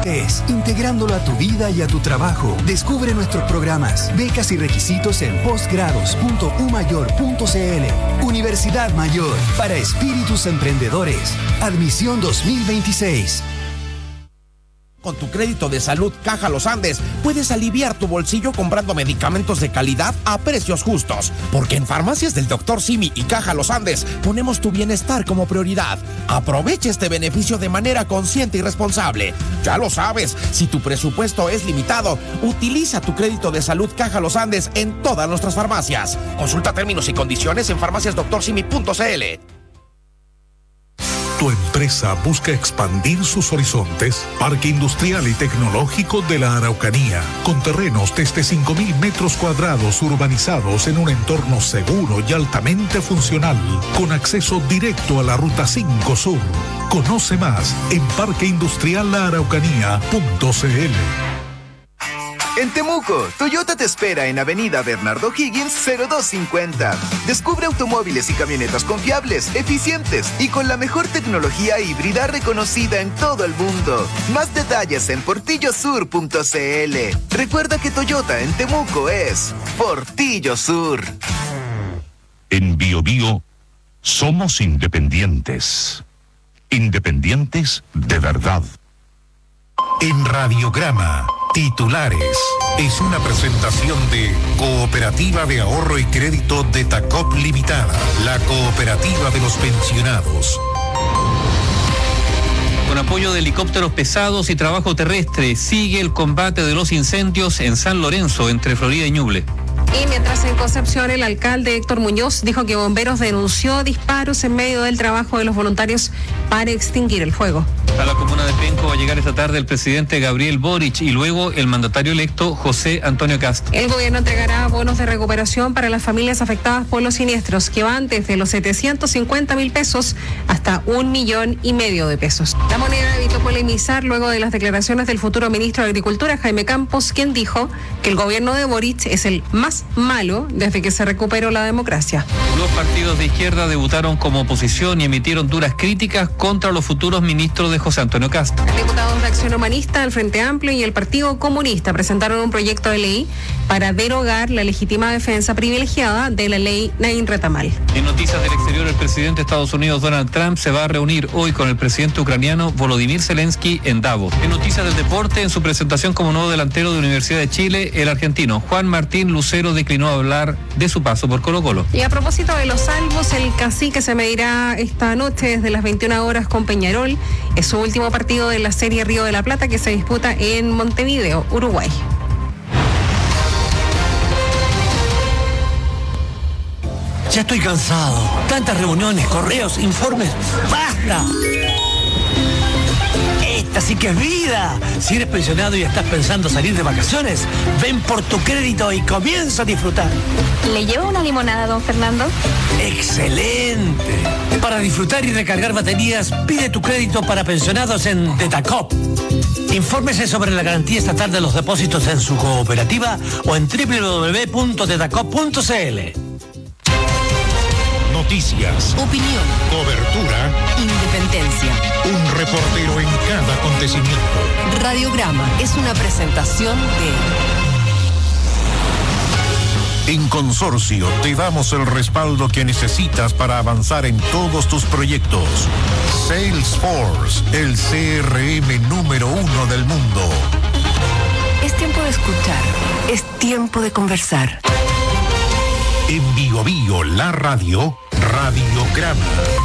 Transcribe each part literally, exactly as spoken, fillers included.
estés, integrándolo a tu vida y a tu trabajo. Descubre nuestros programas, becas y requisitos en postgrados punto u mayor punto c l. Universidad Mayor, para espíritus emprendedores. Admisión dos mil veintiséis. Con tu crédito de salud Caja Los Andes, puedes aliviar tu bolsillo comprando medicamentos de calidad a precios justos. Porque en Farmacias del doctor Simi y Caja Los Andes ponemos tu bienestar como prioridad. Aprovecha este beneficio de manera consciente y responsable. Ya lo sabes, si tu presupuesto es limitado, utiliza tu crédito de salud Caja Los Andes en todas nuestras farmacias. Consulta términos y condiciones en farmacias doctor simi punto c l. Tu empresa busca expandir sus horizontes. Parque Industrial y Tecnológico de la Araucanía, con terrenos desde cinco mil metros cuadrados urbanizados en un entorno seguro y altamente funcional, con acceso directo a la Ruta cinco Sur. Conoce más en parque industrial la araucanía punto c l. En Temuco, Toyota te espera en Avenida Bernardo Higgins cero dos cincuenta. Descubre automóviles y camionetas confiables, eficientes y con la mejor tecnología híbrida reconocida en todo el mundo. Más detalles en portillo sur punto c l. Recuerda que Toyota en Temuco es Portillo Sur. En Bio Bio somos independientes. Independientes de verdad. En Radiograma, titulares. Es una presentación de Cooperativa de Ahorro y Crédito de Tacop Limitada, la cooperativa de los pensionados. Con apoyo de helicópteros pesados y trabajo terrestre, sigue el combate de los incendios en San Lorenzo, entre Florida y Ñuble. Y mientras en Concepción el alcalde Héctor Muñoz dijo que Bomberos denunció disparos en medio del trabajo de los voluntarios para extinguir el fuego. A la comuna de Penco va a llegar esta tarde el presidente Gabriel Boric y luego el mandatario electo José Antonio Kast. El gobierno entregará bonos de recuperación para las familias afectadas por los siniestros, que van desde los setecientos cincuenta mil pesos hasta un millón y medio de pesos. La Moneda evitó polemizar luego de las declaraciones del futuro ministro de Agricultura, Jaime Campos, quien dijo que el gobierno de Boric es el más malo desde que se recuperó la democracia. Los partidos de izquierda debutaron como oposición y emitieron duras críticas contra los futuros ministros de José Antonio Kast. Diputados de Acción Humanista, el Frente Amplio y el Partido Comunista presentaron un proyecto de ley para derogar la legítima defensa privilegiada de la ley Nain Retamal. En noticias del exterior, el presidente de Estados Unidos, Donald Trump, se va a reunir hoy con el presidente ucraniano Volodymyr Zelensky en Davos. En noticias del deporte, en su presentación como nuevo delantero de Universidad de Chile, el argentino Juan Martín Lucero declinó hablar de su paso por Colo-Colo. Y a propósito de los salvos, el Cacique se medirá esta noche desde las veintiuna horas con Peñarol. Es su último partido de la Serie Río de la Plata, que se disputa en Montevideo, Uruguay. Ya estoy cansado. Tantas reuniones, correos, informes. ¡Basta! Esta sí que es vida. Si eres pensionado y estás pensando salir de vacaciones, ven por tu crédito y comienza a disfrutar. ¿Le llevo una limonada, don Fernando? ¡Excelente! Para disfrutar y recargar baterías, pide tu crédito para pensionados en Detacop. Infórmese sobre la garantía estatal de los depósitos en su cooperativa o en doble u doble u doble u punto detacop punto c l. Noticias, opinión, cobertura, independencia. Un reportero en cada acontecimiento. Radiograma es una presentación de... En Consorcio te damos el respaldo que necesitas para avanzar en todos tus proyectos. Salesforce, el C R M número uno del mundo. Es tiempo de escuchar, es tiempo de conversar. En Bio Bio, la radio, Radiograma.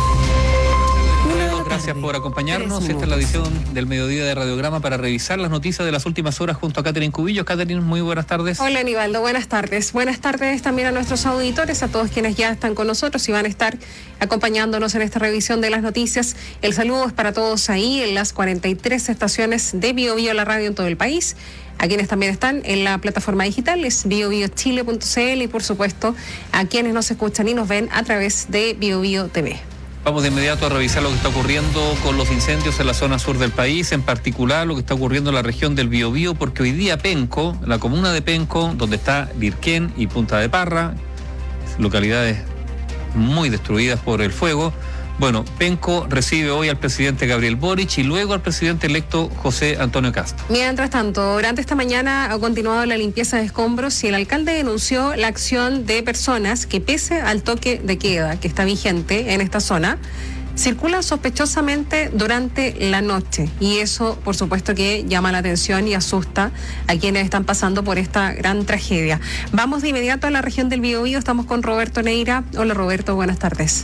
Gracias por acompañarnos. Esta es la edición del mediodía de Radiograma para revisar las noticias de las últimas horas junto a Catherine Cubillos. Catherine, muy buenas tardes. Hola, Aníbaldo, buenas tardes. Buenas tardes también a nuestros auditores, a todos quienes ya están con nosotros y van a estar acompañándonos en esta revisión de las noticias. El saludo es para todos ahí en las cuarenta y tres estaciones de Bio Bio, la radio en todo el país. A quienes también están en la plataforma digital, es bio bio chile punto c l, y por supuesto a quienes nos escuchan y nos ven a través de Bio Bio T V. Vamos de inmediato a revisar lo que está ocurriendo con los incendios en la zona sur del país, en particular lo que está ocurriendo en la región del Biobío, porque hoy día Penco, la comuna de Penco, donde está Lirquén y Punta de Parra, localidades muy destruidas por el fuego, Bueno, Penco recibe hoy al presidente Gabriel Boric y luego al presidente electo José Antonio Kast. Mientras tanto, durante esta mañana ha continuado la limpieza de escombros y el alcalde denunció la acción de personas que, pese al toque de queda que está vigente en esta zona, circulan sospechosamente durante la noche, y eso por supuesto que llama la atención y asusta a quienes están pasando por esta gran tragedia. Vamos de inmediato a la región del Biobío, estamos con Roberto Neira. Hola Roberto, buenas tardes.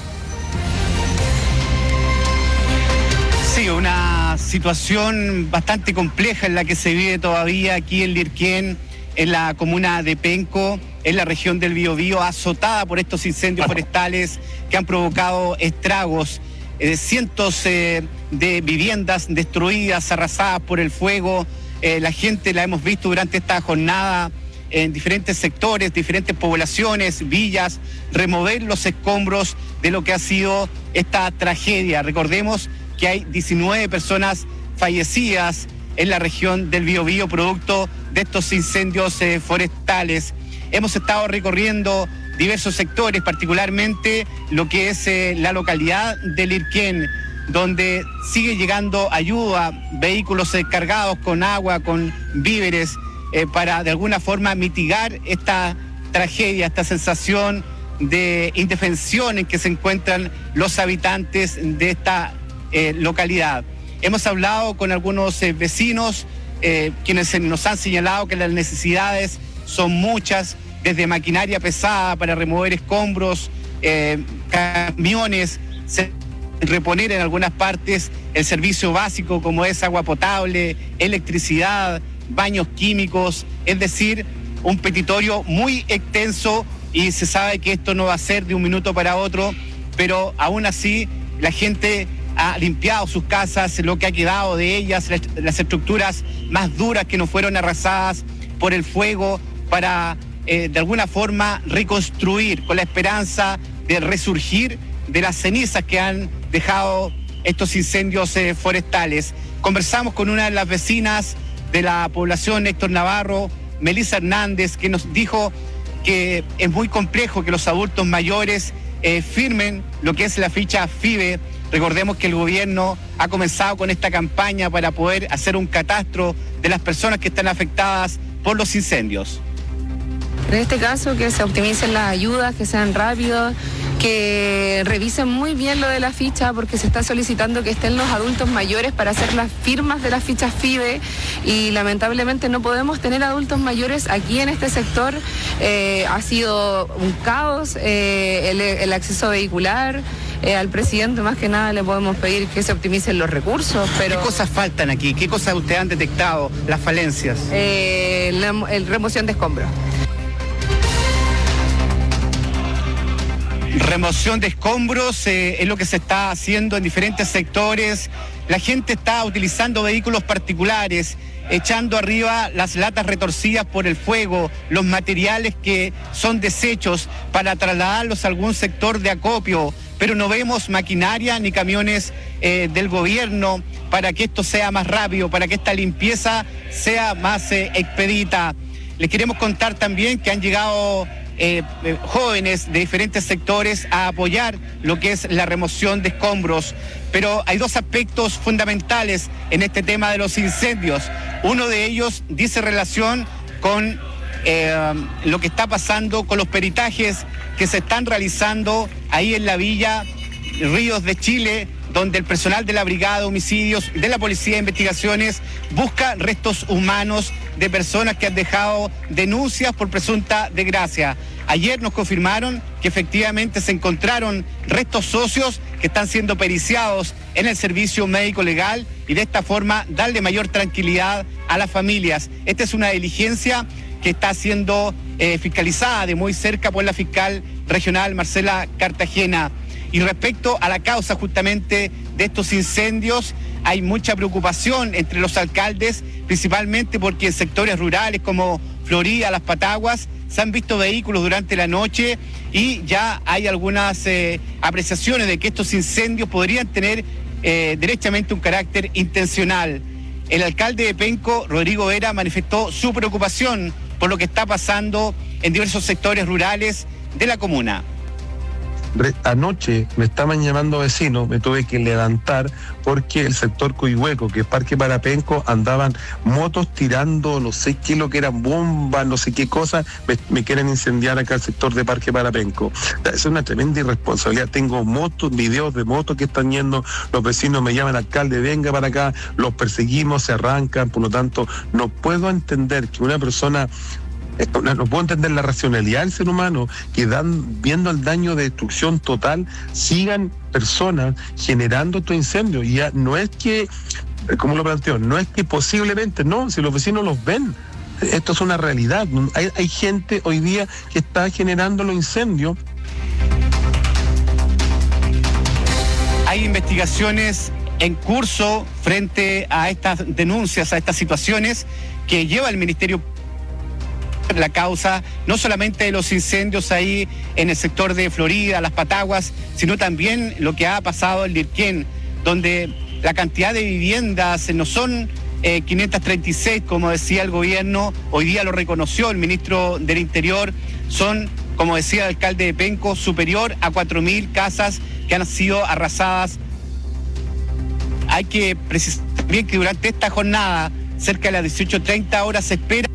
Sí, una situación bastante compleja en la que se vive todavía aquí en Lirquén, en la comuna de Penco, en la región del Biobío, azotada por estos incendios forestales que han provocado estragos, eh, cientos eh, de viviendas destruidas, arrasadas por el fuego. Eh, la gente la hemos visto durante esta jornada en diferentes sectores, diferentes poblaciones, villas, remover los escombros de lo que ha sido esta tragedia. Recordemos que hay diecinueve personas fallecidas en la región del Biobío producto de estos incendios eh, forestales. Hemos estado recorriendo diversos sectores, particularmente lo que es eh, la localidad de Lirquén, donde sigue llegando ayuda, vehículos eh, cargados con agua, con víveres, eh, para de alguna forma mitigar esta tragedia, esta sensación de indefensión en que se encuentran los habitantes de esta eh, localidad. Hemos hablado con algunos eh, vecinos, eh, quienes nos han señalado que las necesidades son muchas, desde maquinaria pesada para remover escombros, eh, camiones, reponer en algunas partes el servicio básico como es agua potable, electricidad, baños químicos, es decir, un petitorio muy extenso, y se sabe que esto no va a ser de un minuto para otro, pero aún así la gente ha limpiado sus casas, lo que ha quedado de ellas, las, las estructuras más duras que no fueron arrasadas por el fuego, para eh, de alguna forma reconstruir con la esperanza de resurgir de las cenizas que han dejado estos incendios eh, forestales. Conversamos con una de las vecinas de la población Héctor Navarro, Melissa Hernández, que nos dijo que es muy complejo que los adultos mayores eh, firmen lo que es la ficha FIBE. Recordemos que el gobierno ha comenzado con esta campaña para poder hacer un catastro de las personas que están afectadas por los incendios. En este caso, que se optimicen las ayudas, que sean rápidos, que revisen muy bien lo de la ficha, porque se está solicitando que estén los adultos mayores para hacer las firmas de las fichas FIBE, y lamentablemente no podemos tener adultos mayores aquí en este sector. Eh, ha sido un caos eh, el, el acceso vehicular. Eh, al presidente más que nada le podemos pedir que se optimicen los recursos, pero... ¿Qué cosas faltan aquí? ¿Qué cosas ustedes han detectado? Las falencias. Eh, la el remoción de escombros. Remoción de escombros eh, es lo que se está haciendo en diferentes sectores. La gente está utilizando vehículos particulares, echando arriba las latas retorcidas por el fuego, los materiales que son desechos, para trasladarlos a algún sector de acopio, pero no vemos maquinaria ni camiones eh, del gobierno para que esto sea más rápido, para que esta limpieza sea más eh, expedita. Les queremos contar también que han llegado Eh, eh, jóvenes de diferentes sectores a apoyar lo que es la remoción de escombros, pero hay dos aspectos fundamentales en este tema de los incendios. Uno de ellos dice relación con eh, lo que está pasando con los peritajes que se están realizando ahí en la villa Ríos de Chile, donde el personal de la Brigada de Homicidios, de la Policía de Investigaciones, busca restos humanos de personas que han dejado denuncias por presunta desgracia. Ayer nos confirmaron que efectivamente se encontraron restos óseos que están siendo periciados en el servicio médico legal, y de esta forma darle mayor tranquilidad a las familias. Esta es una diligencia que está siendo eh, fiscalizada de muy cerca por la fiscal regional Marcela Cartagena. Y respecto a la causa justamente de estos incendios, hay mucha preocupación entre los alcaldes, principalmente porque en sectores rurales como Florida, Las Pataguas, se han visto vehículos durante la noche, y ya hay algunas eh, apreciaciones de que estos incendios podrían tener eh, derechamente un carácter intencional. El alcalde de Penco, Rodrigo Vera, manifestó su preocupación por lo que está pasando en diversos sectores rurales de la comuna. Re- anoche me estaban llamando vecinos, me tuve que levantar porque el sector Coihueco, que es Parque Parapenco, andaban motos tirando, no sé qué lo que eran, bombas, no sé qué cosas, me, me quieren incendiar acá el sector de Parque Parapenco. Es una tremenda irresponsabilidad. Tengo motos, videos de motos que están yendo, los vecinos me llaman, alcalde, venga para acá, los perseguimos, se arrancan, por lo tanto, no puedo entender que una persona... No, no puedo entender la racionalidad del ser humano que dan, viendo el daño de destrucción total, sigan personas generando estos incendios. Y ya no es que, como lo planteo, no es que posiblemente, no, si los vecinos los ven, esto es una realidad. Hay, hay gente hoy día que está generando los incendios. Hay investigaciones en curso frente a estas denuncias, a estas situaciones que lleva el Ministerio la causa no solamente de los incendios ahí en el sector de Florida, Las Pataguas, sino también lo que ha pasado en Lirquén, donde la cantidad de viviendas no son eh, quinientas treinta y seis, como decía el gobierno, hoy día lo reconoció el ministro del Interior, son, como decía el alcalde de Penco, superior a cuatro mil casas que han sido arrasadas. Hay que precisar también que durante esta jornada, cerca de las dieciocho treinta horas, se espera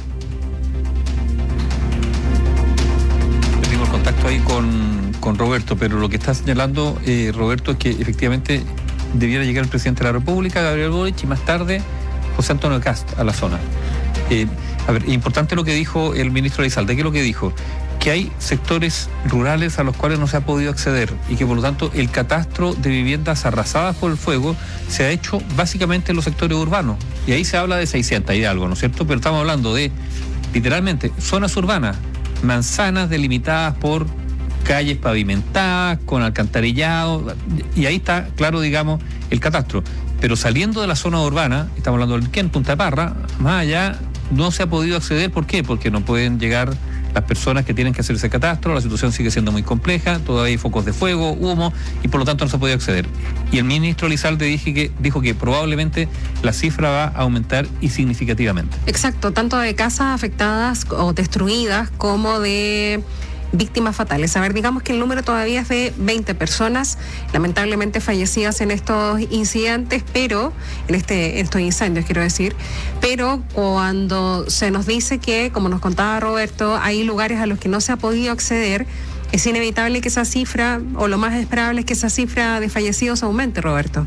contacto ahí con, con Roberto, pero lo que está señalando eh, Roberto es que efectivamente debiera llegar el presidente de la República, Gabriel Boric, y más tarde José Antonio Kast a la zona. Eh, a ver, importante lo que dijo el ministro Elizalde. ¿Qué es lo que dijo? Que hay sectores rurales a los cuales no se ha podido acceder y que por lo tanto el catastro de viviendas arrasadas por el fuego se ha hecho básicamente en los sectores urbanos. Y ahí se habla de seiscientas y de algo, ¿no es cierto? Pero estamos hablando de literalmente zonas urbanas, manzanas delimitadas por calles pavimentadas, con alcantarillado, y ahí está claro, digamos, el catastro. Pero saliendo de la zona urbana, estamos hablando del Quén, Punta Parra, más allá no se ha podido acceder. ¿Por qué? Porque no pueden llegar las personas que tienen que hacer ese catastro, la situación sigue siendo muy compleja, todavía hay focos de fuego, humo, y por lo tanto no se ha podido acceder. Y el ministro Elizalde dijo que, dijo que probablemente la cifra va a aumentar y significativamente. Exacto, tanto de casas afectadas o destruidas como de víctimas fatales. A ver, digamos que el número todavía es de veinte personas lamentablemente fallecidas en estos incidentes, pero en este en estos incendios quiero decir, pero cuando se nos dice que, como nos contaba Roberto, hay lugares a los que no se ha podido acceder, es inevitable que esa cifra, o lo más esperable es que esa cifra de fallecidos aumente, Roberto.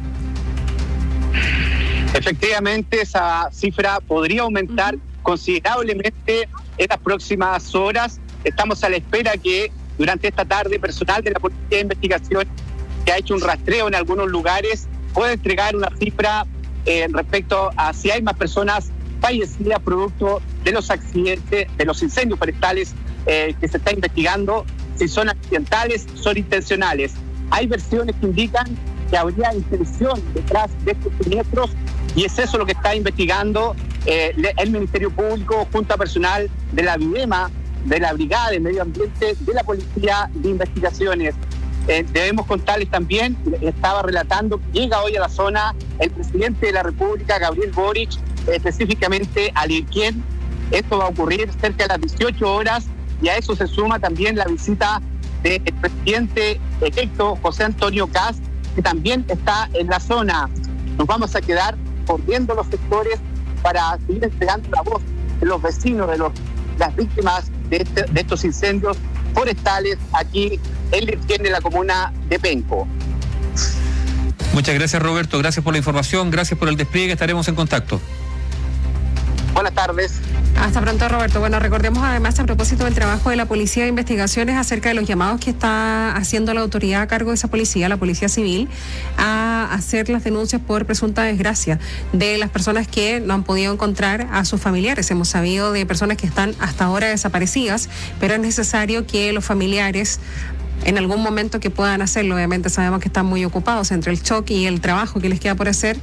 Efectivamente, esa cifra podría aumentar uh-huh. considerablemente en las próximas horas. Estamos a la espera que durante esta tarde personal de la Policía de Investigación, que ha hecho un rastreo en algunos lugares, pueda entregar una cifra eh, respecto a si hay más personas fallecidas producto de los accidentes, de los incendios forestales eh, que se está investigando, si son accidentales, son intencionales. Hay versiones que indican que habría intención detrás de estos siniestros y es eso lo que está investigando eh, el Ministerio Público junto a personal de la VIDEMA, de la Brigada de Medio Ambiente, de la Policía de Investigaciones. Eh, debemos contarles también, estaba relatando, llega hoy a la zona el presidente de la República, Gabriel Boric, específicamente a Lirquén. Esto va a ocurrir cerca de las dieciocho horas y a eso se suma también la visita del presidente electo, José Antonio Kast, que también está en la zona. Nos vamos a quedar corriendo los sectores para seguir entregando la voz de los vecinos, de los, las víctimas de, este, de estos incendios forestales aquí en Lirquén, de la comuna de Penco. Muchas gracias, Roberto, gracias por la información, gracias por el despliegue, estaremos en contacto. Buenas tardes. Hasta pronto, Roberto. Bueno, recordemos además a propósito del trabajo de la Policía de Investigaciones acerca de los llamados que está haciendo la autoridad a cargo de esa policía, la Policía Civil, a hacer las denuncias por presunta desgracia de las personas que no han podido encontrar a sus familiares. Hemos sabido de personas que están hasta ahora desaparecidas, pero es necesario que los familiares, en algún momento que puedan hacerlo, obviamente sabemos que están muy ocupados entre el shock y el trabajo que les queda por hacer,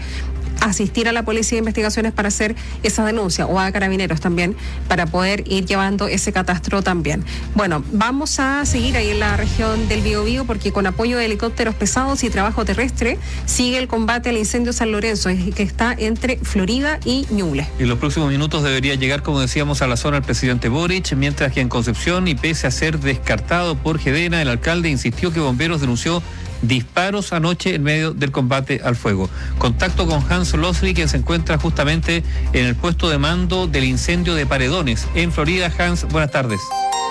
asistir a la Policía de Investigaciones para hacer esa denuncia, o a Carabineros también, para poder ir llevando ese catastro también. Bueno, vamos a seguir ahí en la región del Biobío, porque con apoyo de helicópteros pesados y trabajo terrestre sigue el combate al incendio San Lorenzo, que está entre Florida y Ñuble. En los próximos minutos debería llegar, como decíamos, a la zona el presidente Boric, mientras que en Concepción, y pese a ser descartado por Gedena, el alcalde insistió que Bomberos denunció disparos anoche en medio del combate al fuego. Contacto con Hans Losri, quien se encuentra justamente en el puesto de mando del incendio de Paredones en Florida. Hans, buenas tardes.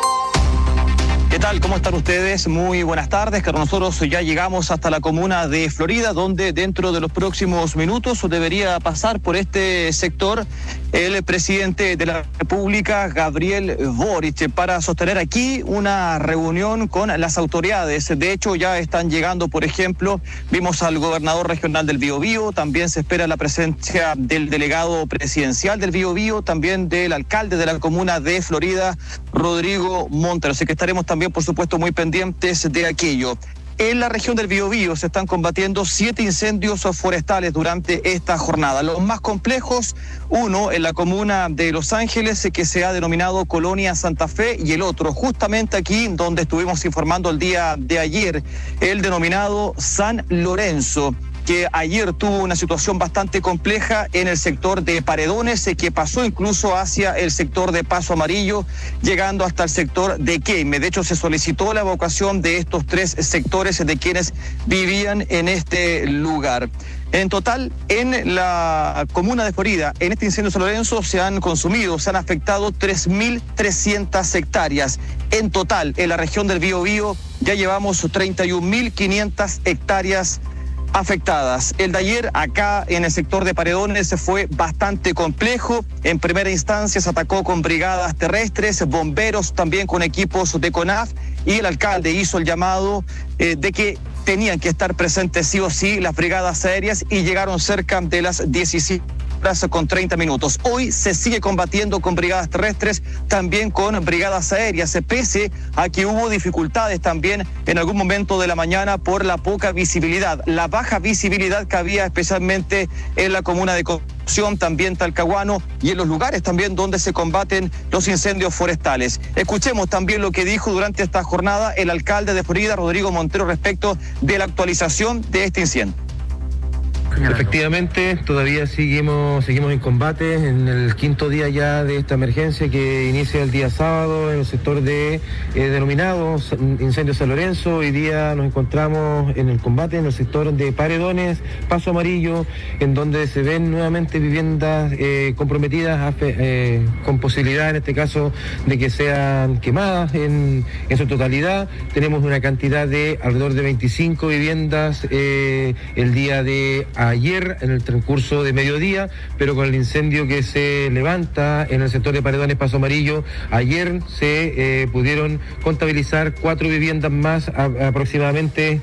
¿Qué tal? ¿Cómo están ustedes? Muy buenas tardes, que nosotros ya llegamos hasta la comuna de Florida, donde dentro de los próximos minutos debería pasar por este sector el presidente de la República, Gabriel Boric, para sostener aquí una reunión con las autoridades. De hecho, ya están llegando, por ejemplo, vimos al gobernador regional del Biobío, también se espera la presencia del delegado presidencial del Biobío, también del alcalde de la comuna de Florida, Rodrigo Montero. Así que estaremos también, por supuesto, muy pendientes de aquello. En la región del Biobío se están combatiendo siete incendios forestales durante esta jornada. Los más complejos, uno en la comuna de Los Ángeles, que se ha denominado Colonia Santa Fe, y el otro justamente aquí donde estuvimos informando el día de ayer, el denominado San Lorenzo, que ayer tuvo una situación bastante compleja en el sector de Paredones, que pasó incluso hacia el sector de Paso Amarillo, llegando hasta el sector de Queime. De hecho, se solicitó la evacuación de estos tres sectores de quienes vivían en este lugar. En total, en la comuna de Florida, en este incendio San Lorenzo, se han consumido, se han afectado tres mil trescientas hectáreas. En total, en la región del Biobío, ya llevamos treinta y un mil quinientas hectáreas afectadas. El de ayer acá en el sector de Paredones fue bastante complejo. En primera instancia se atacó con brigadas terrestres, bomberos también con equipos de CONAF, y el alcalde hizo el llamado eh, de que tenían que estar presentes sí o sí las brigadas aéreas, y llegaron cerca de las diecisiete horas con treinta minutos. Hoy se sigue combatiendo con brigadas terrestres, también con brigadas aéreas, pese a que hubo dificultades también en algún momento de la mañana por la poca visibilidad, la baja visibilidad que había especialmente en la comuna de Concepción, también Talcahuano, y en los lugares también donde se combaten los incendios forestales. Escuchemos también lo que dijo durante esta jornada el alcalde de Florida, Rodrigo Montero, respecto de la actualización de este incendio. Efectivamente, todavía seguimos seguimos en combate, en el quinto día ya de esta emergencia que inicia el día sábado en el sector de eh, denominado Incendio San Lorenzo. Hoy día nos encontramos en el combate en el sector de Paredones, Paso Amarillo, en donde se ven nuevamente viviendas eh, comprometidas eh, con posibilidad, en este caso, de que sean quemadas en, en su totalidad. Tenemos una cantidad de alrededor de veinticinco viviendas eh, el día de ayer en el transcurso de mediodía, pero con el incendio que se levanta en el sector de Paredones, Paso Amarillo, ayer se eh, pudieron contabilizar cuatro viviendas más a, aproximadamente.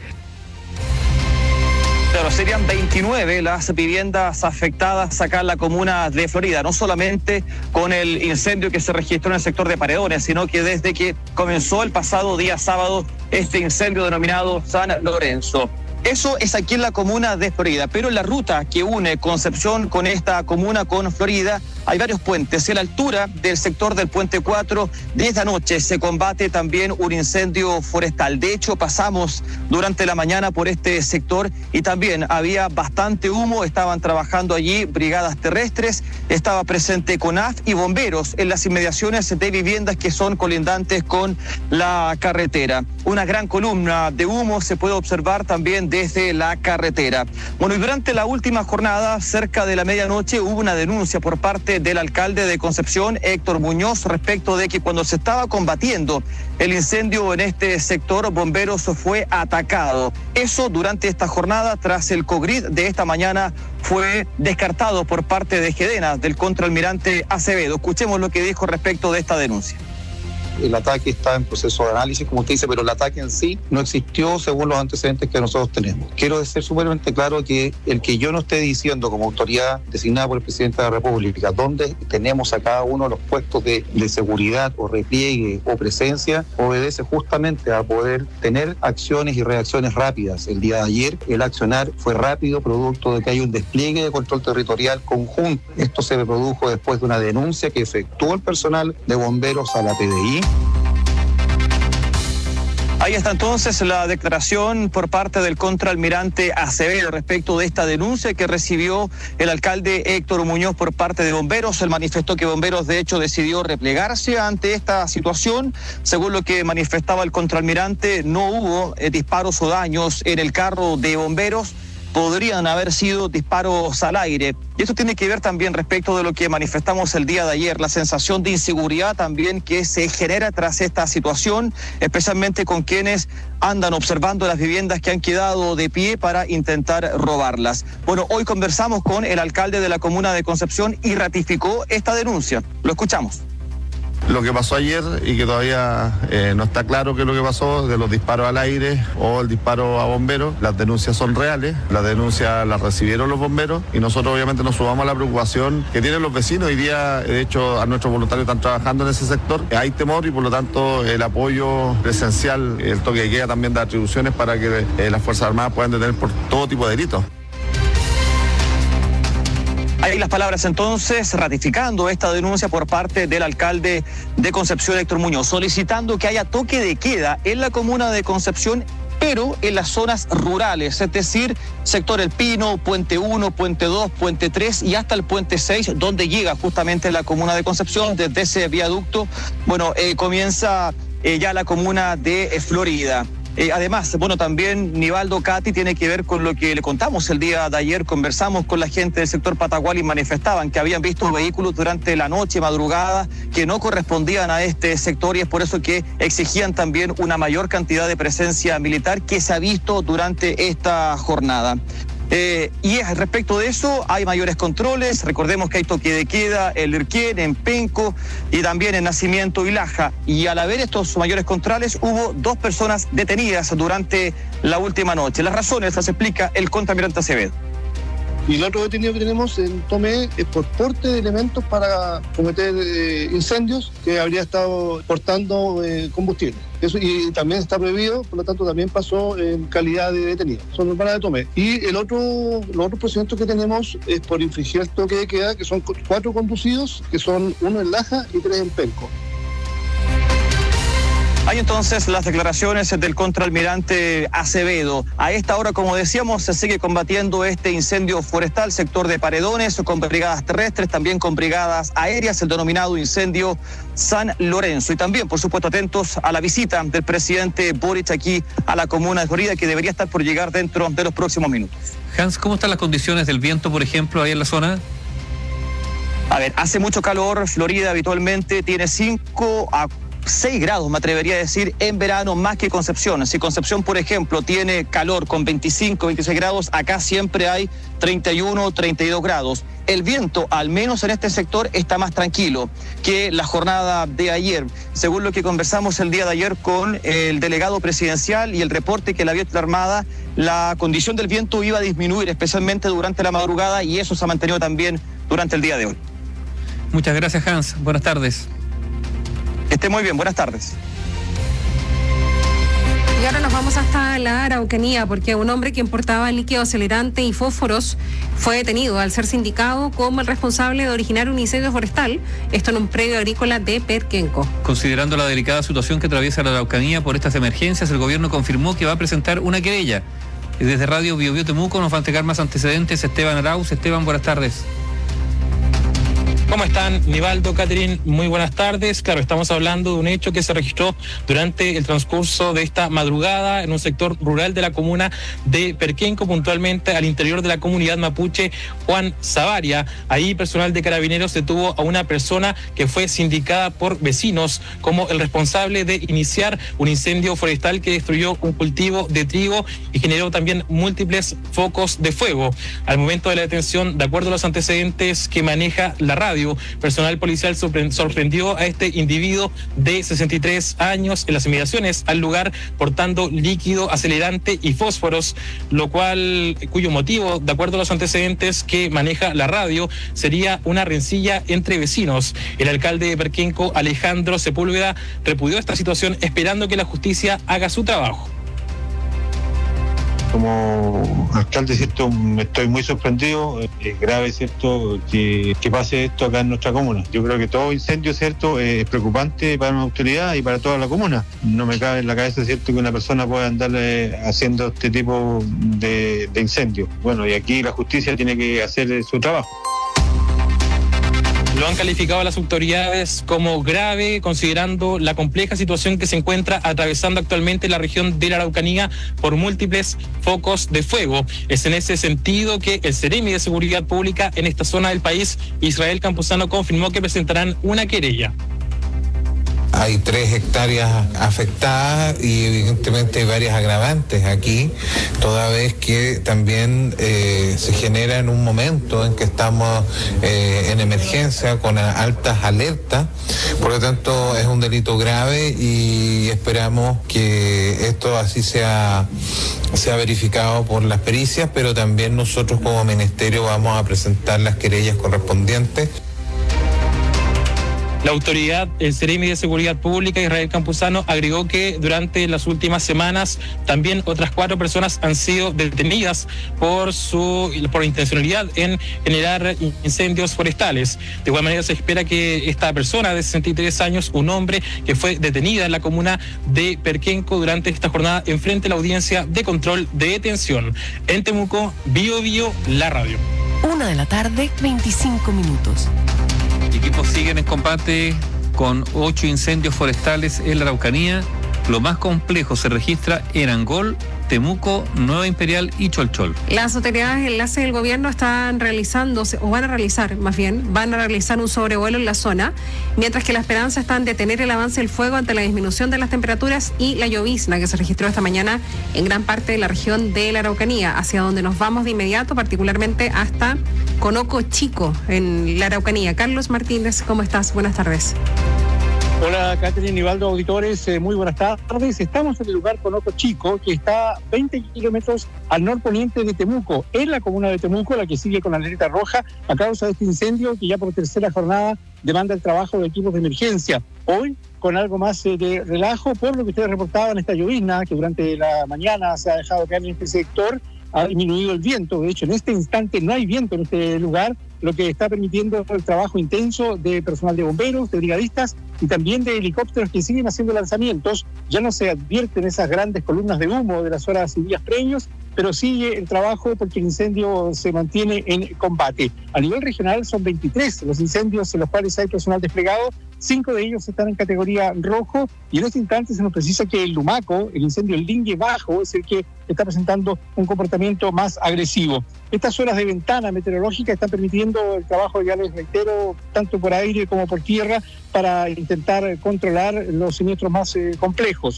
Claro, serían veintinueve las viviendas afectadas acá en la comuna de Florida, no solamente con el incendio que se registró en el sector de Paredones, sino que desde que comenzó el pasado día sábado este incendio denominado San Lorenzo. Eso es aquí en la comuna de Florida, pero en la ruta que une Concepción con esta comuna, con Florida, hay varios puentes. En la altura del sector del Puente cuatro, desde anoche se combate también un incendio forestal. De hecho, pasamos durante la mañana por este sector y también había bastante humo. Estaban trabajando allí brigadas terrestres, estaba presente CONAF y bomberos en las inmediaciones de viviendas que son colindantes con la carretera. Una gran columna de humo se puede observar también desde la carretera. Bueno, y durante la última jornada, cerca de la medianoche, hubo una denuncia por parte del alcalde de Concepción, Héctor Muñoz, respecto de que cuando se estaba combatiendo el incendio en este sector, Bomberos fue atacado. Eso durante esta jornada, tras el COGRID de esta mañana, fue descartado por parte de Gedena, del contraalmirante Acevedo. Escuchemos lo que dijo respecto de esta denuncia. El ataque está en proceso de análisis, como usted dice, pero el ataque en sí no existió según los antecedentes que nosotros tenemos. Quiero ser súpermente claro que el que yo no esté diciendo como autoridad designada por el presidente de la República dónde tenemos a cada uno de los puestos de, de seguridad o repliegue o presencia, obedece justamente a poder tener acciones y reacciones rápidas. El día de ayer el accionar fue rápido, producto de que hay un despliegue de control territorial conjunto. Esto se produjo después de una denuncia que efectuó el personal de bomberos a la P D I. Ahí está entonces la declaración por parte del contraalmirante Acevedo respecto de esta denuncia que recibió el alcalde Héctor Muñoz por parte de bomberos. Él manifestó que bomberos de hecho decidió replegarse ante esta situación. Según lo que manifestaba el contraalmirante, no hubo eh, disparos o daños en el carro de bomberos. Podrían haber sido disparos al aire. Y esto tiene que ver también respecto de lo que manifestamos el día de ayer, la sensación de inseguridad también que se genera tras esta situación, especialmente con quienes andan observando las viviendas que han quedado de pie para intentar robarlas. Bueno, hoy conversamos con el alcalde de la comuna de Concepción y ratificó esta denuncia. Lo escuchamos. Lo que pasó ayer y que todavía eh, no está claro qué es lo que pasó de los disparos al aire o el disparo a bomberos, las denuncias son reales, las denuncias las recibieron los bomberos y nosotros obviamente nos sumamos a la preocupación que tienen los vecinos. Hoy día, de hecho, a nuestros voluntarios están trabajando en ese sector, hay temor y por lo tanto el apoyo presencial, el toque de queda también da atribuciones para que eh, las Fuerzas Armadas puedan detener por todo tipo de delitos. Ahí las palabras entonces ratificando esta denuncia por parte del alcalde de Concepción, Héctor Muñoz, solicitando que haya toque de queda en la comuna de Concepción, pero en las zonas rurales, es decir, sector El Pino, Puente uno, Puente dos, Puente tres y hasta el Puente seis, donde llega justamente la comuna de Concepción. Desde ese viaducto, bueno, eh, comienza eh, ya la comuna de eh, Florida. Eh, además, bueno, también Nivaldo Cati tiene que ver con lo que le contamos el día de ayer. Conversamos con la gente del sector Patagual y manifestaban que habían visto vehículos durante la noche, madrugada, que no correspondían a este sector y es por eso que exigían también una mayor cantidad de presencia militar que se ha visto durante esta jornada. Eh, y es, respecto de eso, hay mayores controles. Recordemos que hay toque de queda en Lirquén, en Penco y también en Nacimiento y Laja. Y al haber estos mayores controles, hubo dos personas detenidas durante la última noche. Las razones las explica el contraalmirante Acevedo. Y el otro detenido que tenemos en Tomé es por porte de elementos para cometer eh, incendios, que habría estado portando eh, combustible. Eso, y también está prohibido, por lo tanto también pasó en calidad de detenido. Son hermanas de Tomé. Y el otro, los otros procedimientos que tenemos es por infringir el toque de queda, que son cuatro conducidos, que son uno en Laja y tres en Penco. Hay entonces las declaraciones del contraalmirante Acevedo. A esta hora, como decíamos, se sigue combatiendo este incendio forestal, sector de Paredones, con brigadas terrestres, también con brigadas aéreas, el denominado incendio San Lorenzo. Y también, por supuesto, atentos a la visita del presidente Boric aquí a la comuna de Florida, que debería estar por llegar dentro de los próximos minutos. Hans, ¿cómo están las condiciones del viento, por ejemplo, ahí en la zona? A ver, hace mucho calor. Florida habitualmente tiene cinco a seis grados, me atrevería a decir, en verano más que Concepción. Si Concepción, por ejemplo, tiene calor con veinticinco, veintiséis grados, acá siempre hay treinta y uno, treinta y dos grados. El viento, al menos en este sector, está más tranquilo que la jornada de ayer. Según lo que conversamos el día de ayer con el delegado presidencial y el reporte que le había hecho la Armada, la condición del viento iba a disminuir, especialmente durante la madrugada, y eso se ha mantenido también durante el día de hoy. Muchas gracias, Hans. Buenas tardes. Que esté muy bien, buenas tardes. Y ahora nos vamos hasta la Araucanía, porque un hombre que importaba líquido acelerante y fósforos fue detenido al ser sindicado como el responsable de originar un incendio forestal, esto en un predio agrícola de Perquenco. Considerando la delicada situación que atraviesa la Araucanía por estas emergencias, el gobierno confirmó que va a presentar una querella. Desde Radio Bio Bio Temuco nos va a entregar más antecedentes Esteban Arauz. Esteban, buenas tardes. ¿Cómo están, Nivaldo, Catherine? Muy buenas tardes. Claro, estamos hablando de un hecho que se registró durante el transcurso de esta madrugada en un sector rural de la comuna de Perquenco, puntualmente al interior de la comunidad mapuche Juan Savaria. Ahí personal de Carabineros detuvo a una persona que fue sindicada por vecinos como el responsable de iniciar un incendio forestal que destruyó un cultivo de trigo y generó también múltiples focos de fuego. Al momento de la detención, de acuerdo a los antecedentes que maneja la radio, radio. Personal policial sorprendió a este individuo de sesenta y tres años en las inmediaciones al lugar portando líquido acelerante y fósforos, lo cual, cuyo motivo, de acuerdo a los antecedentes que maneja la radio, sería una rencilla entre vecinos. El alcalde de Perquenco, Alejandro Sepúlveda, repudió esta situación esperando que la justicia haga su trabajo. Como alcalde, cierto, estoy muy sorprendido. Es grave, cierto, que, que pase esto acá en nuestra comuna. Yo creo que todo incendio, cierto, es preocupante para una autoridad y para toda la comuna. No me cabe en la cabeza, cierto, que una persona pueda andar eh, haciendo este tipo de, de incendio. Bueno, y aquí la justicia tiene que hacer su trabajo. Lo han calificado las autoridades como grave, considerando la compleja situación que se encuentra atravesando actualmente la región de la Araucanía por múltiples focos de fuego. Es en ese sentido que el Seremi de Seguridad Pública en esta zona del país, Israel Campuzano, confirmó que presentarán una querella. Hay tres hectáreas afectadas y evidentemente hay varias agravantes aquí, toda vez que también eh, se genera en un momento en que estamos eh, en emergencia con altas alertas. Por lo tanto, es un delito grave y esperamos que esto así sea, sea verificado por las pericias, pero también nosotros como ministerio vamos a presentar las querellas correspondientes. La autoridad, el Seremi de Seguridad Pública, Israel Campuzano, agregó que durante las últimas semanas también otras cuatro personas han sido detenidas por su por intencionalidad en generar incendios forestales. De igual manera se espera que esta persona de sesenta y tres años, un hombre que fue detenida en la comuna de Perquenco durante esta jornada, enfrente a la audiencia de control de detención. En Temuco, Bio Bio, la radio. Una de la tarde, veinticinco minutos. Equipos siguen en combate con ocho incendios forestales en la Araucanía. Lo más complejo se registra en Angol, Temuco, Nueva Imperial y Cholchol. Las autoridades enlace del gobierno están realizando, o van a realizar más bien, van a realizar un sobrevuelo en la zona, mientras que la esperanza está en detener el avance del fuego ante la disminución de las temperaturas y la llovizna que se registró esta mañana en gran parte de la región de la Araucanía, hacia donde nos vamos de inmediato, particularmente hasta Conoco Chico, en la Araucanía. Carlos Martínez, ¿cómo estás? Buenas tardes. Hola, Catherine, Nivaldo, auditores, eh, muy buenas tardes. Estamos en el lugar Conoco Chico, que está veinte kilómetros al norponiente de Temuco, en la comuna de Temuco, la que sigue con la alerta roja a causa de este incendio que ya por tercera jornada demanda el trabajo de equipos de emergencia. Hoy, con algo más eh, de relajo, por lo que ustedes reportaban, esta llovizna que durante la mañana se ha dejado caer en este sector, ha disminuido el viento. De hecho, en este instante no hay viento en este lugar, lo que está permitiendo el trabajo intenso de personal de bomberos, de brigadistas y también de helicópteros que siguen haciendo lanzamientos. Ya no se advierten esas grandes columnas de humo de las horas y días previos, pero sigue el trabajo porque el incendio se mantiene en combate. A nivel regional son veintitrés los incendios en los cuales hay personal desplegado, cinco de ellos están en categoría rojo y en este instante se nos precisa que el Lumaco, el incendio el Lingue Bajo, es el que está presentando un comportamiento más agresivo. Estas horas de ventana meteorológica están permitiendo el trabajo, ya les reitero, tanto por aire como por tierra, para intentar controlar los siniestros más eh, complejos.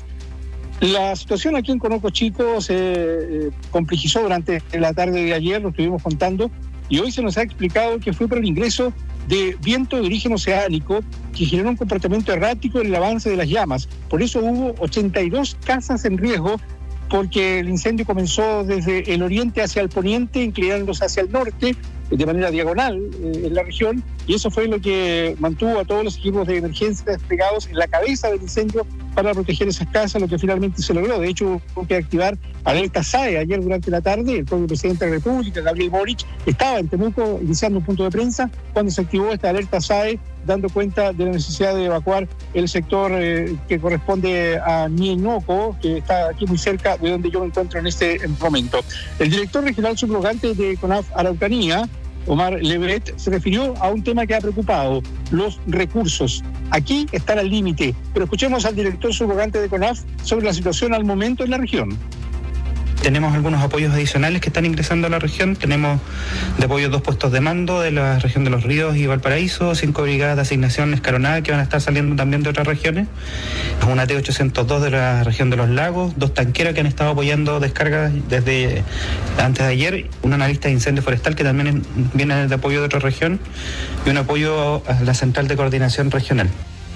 La situación aquí en Conoco Chico se eh, complejizó durante la tarde de ayer, lo estuvimos contando, y hoy se nos ha explicado que fue por el ingreso de viento de origen oceánico que generó un comportamiento errático en el avance de las llamas. Por eso hubo ochenta y dos casas en riesgo, porque el incendio comenzó desde el oriente hacia el poniente, inclinándose hacia el norte, de manera diagonal eh, en la región, y eso fue lo que mantuvo a todos los equipos de emergencia desplegados en la cabeza del incendio para proteger esas casas, lo que finalmente se logró. De hecho, hubo que activar alerta S A E ayer durante la tarde. El propio presidente de la República, Gabriel Boric, estaba en Temuco iniciando un punto de prensa cuando se activó esta alerta S A E, dando cuenta de la necesidad de evacuar el sector eh, que corresponde a Ñeñoco, que está aquí muy cerca de donde yo me encuentro en este momento. El director regional subrogante de CONAF Araucanía, Omar Lebret, se refirió a un tema que ha preocupado: los recursos. Aquí están al límite, pero escuchemos al director subrogante de CONAF sobre la situación al momento en la región. Tenemos algunos apoyos adicionales que están ingresando a la región. Tenemos de apoyo dos puestos de mando de la región de Los Ríos y Valparaíso, cinco brigadas de asignación escalonada que van a estar saliendo también de otras regiones, una T ochocientos dos de la región de Los Lagos, dos tanqueras que han estado apoyando descargas desde antes de ayer, un analista de incendio forestal que también viene de apoyo de otra región y un apoyo a la central de coordinación regional.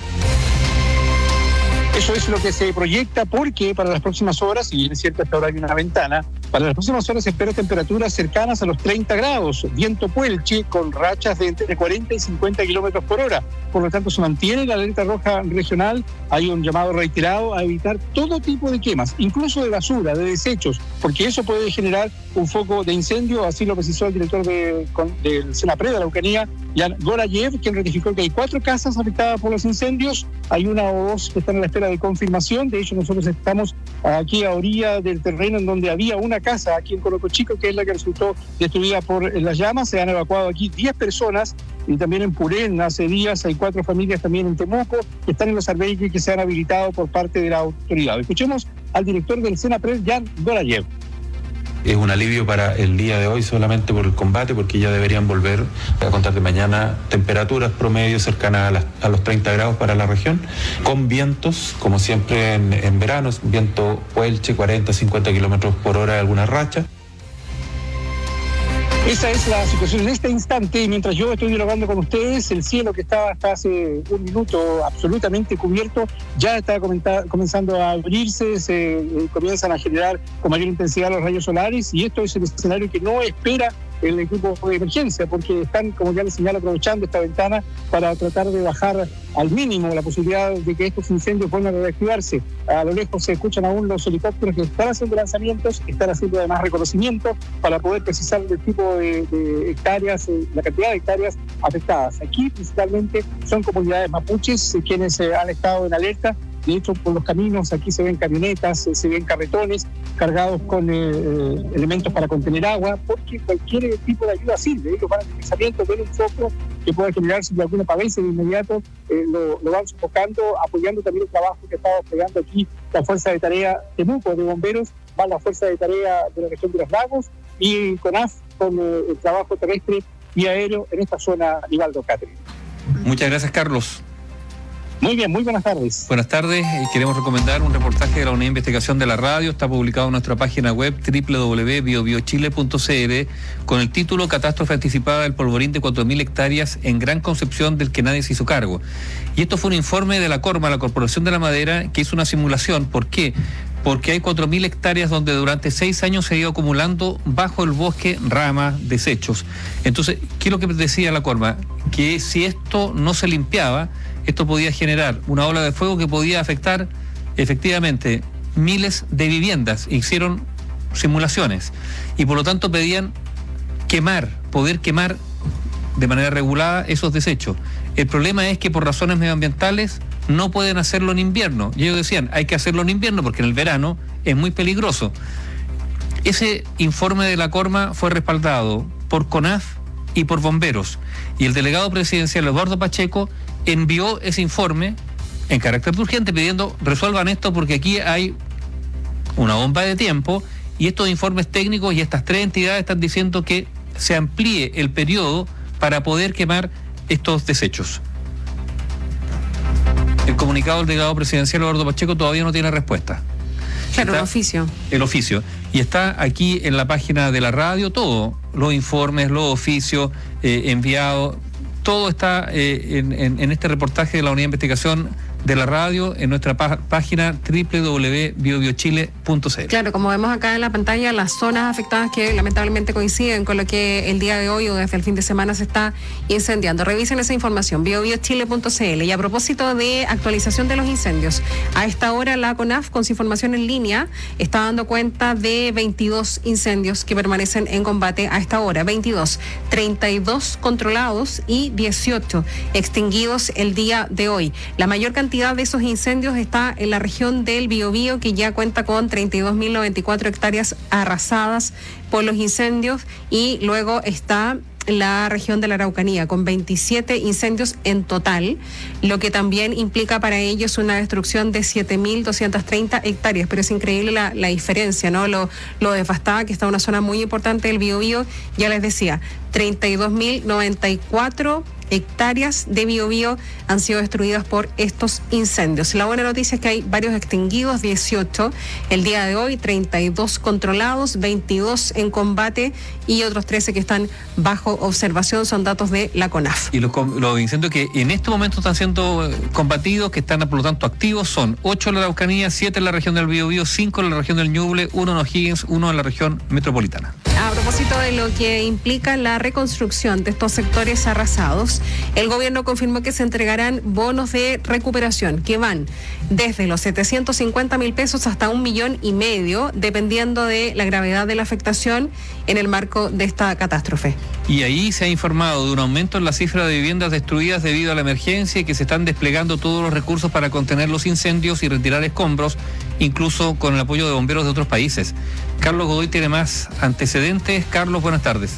Eso es lo que se proyecta porque para las próximas horas, y es cierto hasta ahora hay una ventana, para las próximas horas se espera temperaturas cercanas a los treinta grados, viento puelche con rachas de entre cuarenta y cincuenta kilómetros por hora. Por lo tanto, se mantiene la alerta roja regional. Hay un llamado reiterado a evitar todo tipo de quemas, incluso de basura, de desechos, porque eso puede generar un foco de incendio. Así lo precisó el director de, con, del Senapred de la Araucanía, Jan Gorayev, quien ratificó que hay cuatro casas afectadas por los incendios. Hay una o dos que están a la espera de confirmación. De hecho, nosotros estamos aquí a orilla del terreno en donde había una casa aquí en Coloco Chico, que es la que resultó destruida por las llamas. Se han evacuado aquí diez personas, y también en Purén hace días hay cuatro familias también en Temuco que están en los albergues que se han habilitado por parte de la autoridad. Escuchemos al director del Senapred, Jan Gorayev. Es un alivio para el día de hoy solamente por el combate, porque ya deberían volver a contar de mañana temperaturas promedio cercanas a, las, a los treinta grados para la región, con vientos, como siempre en, en verano, viento puelche, cuarenta, cincuenta kilómetros por hora de alguna racha. Esa es la situación en este instante, y mientras yo estoy dialogando con ustedes, el cielo que estaba hasta hace un minuto absolutamente cubierto ya está comenzando a abrirse, se eh, comienzan a generar con mayor intensidad los rayos solares, y esto es el escenario que no espera el equipo de emergencia, porque están, como ya les señalo, aprovechando esta ventana para tratar de bajar al mínimo la posibilidad de que estos incendios vuelvan a reactivarse. A lo lejos se escuchan aún los helicópteros que están haciendo lanzamientos, están haciendo además reconocimiento para poder precisar el tipo de, de hectáreas, la cantidad de hectáreas afectadas. Aquí principalmente son comunidades mapuches quienes eh, han estado en alerta. De hecho, por los caminos aquí se ven camionetas, se ven carretones cargados con eh, elementos para contener agua, porque cualquier tipo de ayuda sirve. Ellos van al deslizamiento, ven un foco que pueda generarse de alguna pavesa, de inmediato eh, lo, lo van sofocando, apoyando también el trabajo que está desplegando aquí la Fuerza de Tarea Temuco de Bomberos, más la Fuerza de Tarea de la región de Los Lagos y CONAF con eh, el trabajo terrestre y aéreo en esta zona, Nivaldo Catherine. Muchas gracias, Carlos. Muy bien, muy buenas tardes. Buenas tardes. Queremos recomendar un reportaje de la Unidad de Investigación de la Radio. Está publicado en nuestra página web doble u doble u doble u punto bio bio chile punto c l con el título Catástrofe anticipada del polvorín de cuatro mil hectáreas en Gran Concepción del que nadie se hizo cargo. Y esto fue un informe de la Corma, la Corporación de la Madera, que hizo una simulación. ¿Por qué? Porque hay cuatro mil hectáreas donde durante seis años se ha ido acumulando bajo el bosque ramas, desechos. Entonces, ¿qué es lo que decía la Corma? Que si esto no se limpiaba, esto podía generar una ola de fuego que podía afectar efectivamente miles de viviendas. Hicieron simulaciones y por lo tanto pedían quemar, poder quemar de manera regulada esos desechos. El problema es que por razones medioambientales no pueden hacerlo en invierno. Y ellos decían, hay que hacerlo en invierno porque en el verano es muy peligroso. Ese informe de la Corma fue respaldado por CONAF y por bomberos. Y el delegado presidencial Eduardo Pacheco envió ese informe en carácter de urgente pidiendo resuelvan esto porque aquí hay una bomba de tiempo y estos informes técnicos y estas tres entidades están diciendo que se amplíe el periodo para poder quemar estos desechos. El comunicado del delegado presidencial Eduardo Pacheco todavía no tiene respuesta. Claro, Está el oficio. El oficio. Y está aquí en la página de la radio todo, los informes, los oficios eh, enviados. Todo está eh, en, en, en este reportaje de la Unidad de Investigación de la Radio en nuestra pa- página doble u doble u doble u punto bio bio chile punto c l. Claro, como vemos acá en la pantalla, las zonas afectadas que lamentablemente coinciden con lo que el día de hoy o desde el fin de semana se está incendiando. Revisen esa información, bio bio chile punto c l. Y a propósito de actualización de los incendios, a esta hora la CONAF, con su información en línea, está dando cuenta de veintidós incendios que permanecen en combate a esta hora. veintidós, treinta y dos controlados y dieciocho extinguidos el día de hoy. La mayor cantidad de esos incendios está en la región del Biobío, que ya cuenta con treinta y dos mil noventa y cuatro hectáreas arrasadas por los incendios, y luego está la región de la Araucanía, con veintisiete incendios en total, lo que también implica para ellos una destrucción de siete mil doscientas treinta hectáreas, pero es increíble la, la diferencia, ¿no? Lo, lo devastada que está una zona muy importante del Biobío, ya les decía, treinta y dos mil noventa y cuatro hectáreas de Biobío han sido destruidas por estos incendios. La buena noticia es que hay varios extinguidos, dieciocho el día de hoy, treinta y dos controlados, veintidós en combate y otros trece que están bajo observación, son datos de la CONAF. Y los, los incendios que en este momento están siendo combatidos, que están por lo tanto activos, son ocho en la Araucanía, siete en la región del Biobío, cinco en la región del Ñuble, uno en O'Higgins, uno en la región metropolitana. A propósito de lo que implica la reconstrucción de estos sectores arrasados, el gobierno confirmó que se entregarán bonos de recuperación que van desde los setecientos cincuenta mil pesos hasta un millón y medio, dependiendo de la gravedad de la afectación en el marco de esta catástrofe. Y ahí se ha informado de un aumento en la cifra de viviendas destruidas debido a la emergencia y que se están desplegando todos los recursos para contener los incendios y retirar escombros, incluso con el apoyo de bomberos de otros países. Carlos Godoy tiene más antecedentes. Carlos, buenas tardes.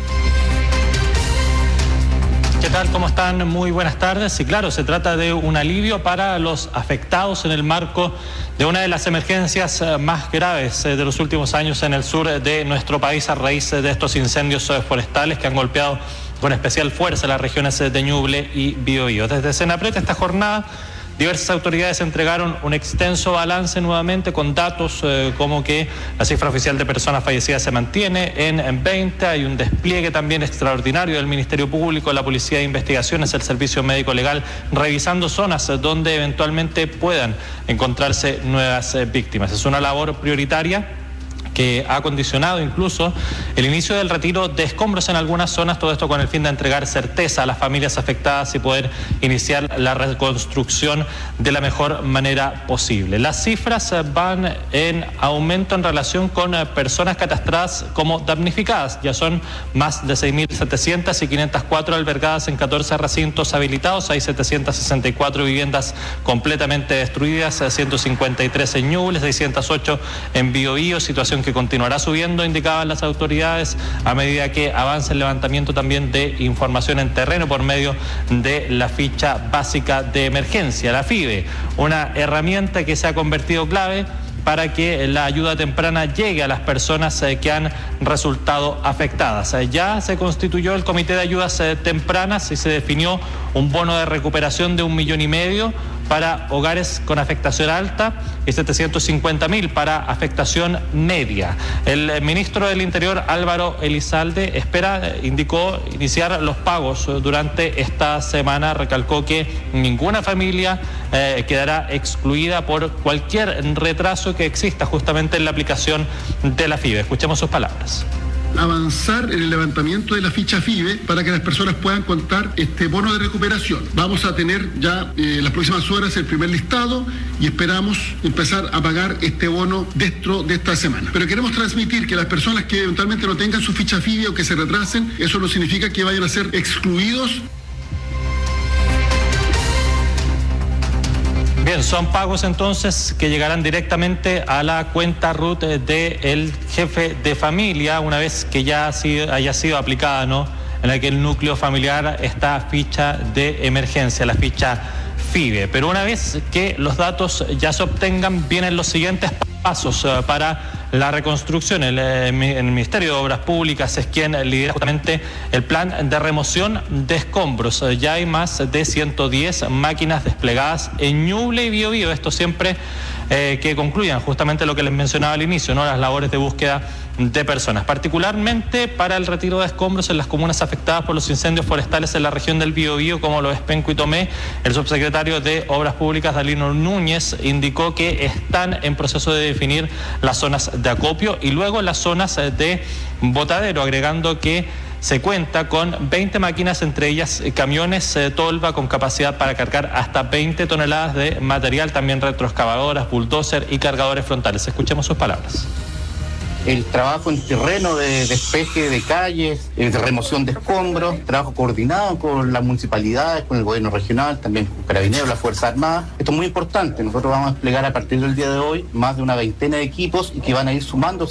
¿Qué tal? ¿Cómo están? Muy buenas tardes. Y claro, se trata de un alivio para los afectados en el marco de una de las emergencias más graves de los últimos años en el sur de nuestro país a raíz de estos incendios forestales que han golpeado con especial fuerza las regiones de Ñuble y Biobío. Desde Senapred esta jornada, diversas autoridades entregaron un extenso balance nuevamente con datos eh, como que la cifra oficial de personas fallecidas se mantiene en veinte, hay un despliegue también extraordinario del Ministerio Público, la Policía de Investigaciones, el Servicio Médico Legal, revisando zonas donde eventualmente puedan encontrarse nuevas eh, víctimas. Es una labor prioritaria que ha condicionado incluso el inicio del retiro de escombros en algunas zonas, todo esto con el fin de entregar certeza a las familias afectadas y poder iniciar la reconstrucción de la mejor manera posible. Las cifras van en aumento en relación con personas catastradas como damnificadas. Ya son más de seis mil setecientas y quinientas cuatro albergadas en catorce recintos habilitados. Hay setecientas sesenta y cuatro viviendas completamente destruidas, ciento cincuenta y tres en Ñuble, seiscientos ocho en Biobío, situación que que continuará subiendo, indicaban las autoridades, a medida que avance el levantamiento también de información en terreno por medio de la ficha básica de emergencia, la FIBE, una herramienta que se ha convertido clave para que la ayuda temprana llegue a las personas eh, que han resultado afectadas. Eh, ya se constituyó el Comité de Ayudas eh, Tempranas y se definió un bono de recuperación de un millón y medio para hogares con afectación alta y setecientos cincuenta mil para afectación media. El ministro del Interior, Álvaro Elizalde, espera, indicó, iniciar los pagos durante esta semana. Recalcó que ninguna familia eh, quedará excluida por cualquier retraso que exista justamente en la aplicación de la FIBE. Escuchemos sus palabras. Avanzar en el levantamiento de la ficha FIBE para que las personas puedan contar este bono de recuperación. Vamos a tener ya en eh, las próximas horas el primer listado y esperamos empezar a pagar este bono dentro de esta semana. Pero queremos transmitir que las personas que eventualmente no tengan su ficha FIBE o que se retrasen, eso no significa que vayan a ser excluidos. Bien, son pagos entonces que llegarán directamente a la cuenta R U T del jefe de familia una vez que ya ha sido, haya sido aplicada, ¿no?, en la que el núcleo familiar esta ficha de emergencia, la ficha FIBE. Pero una vez que los datos ya se obtengan, vienen los siguientes pasos uh, para la reconstrucción. El, el Ministerio de Obras Públicas es quien lidera justamente el plan de remoción de escombros. Ya hay más de ciento diez máquinas desplegadas en Ñuble y Biobío. Esto siempre eh, que concluyan justamente lo que les mencionaba al inicio, ¿no?, las labores de búsqueda de personas, particularmente para el retiro de escombros en las comunas afectadas por los incendios forestales en la región del Biobío, como lo es Penco y Tomé. El subsecretario de Obras Públicas, Dalino Núñez, indicó que están en proceso de definir las zonas de acopio y luego las zonas de botadero, agregando que se cuenta con veinte máquinas, entre ellas camiones eh, tolva con capacidad para cargar hasta veinte toneladas de material, también retroexcavadoras, bulldozer y cargadores frontales. Escuchemos sus palabras. El trabajo en terreno de despeje de calles, de remoción de escombros, trabajo coordinado con las municipalidades, con el gobierno regional, también con Carabineros, las Fuerzas Armadas. Esto es muy importante. Nosotros vamos a desplegar a partir del día de hoy más de una veintena de equipos y que van a ir sumándose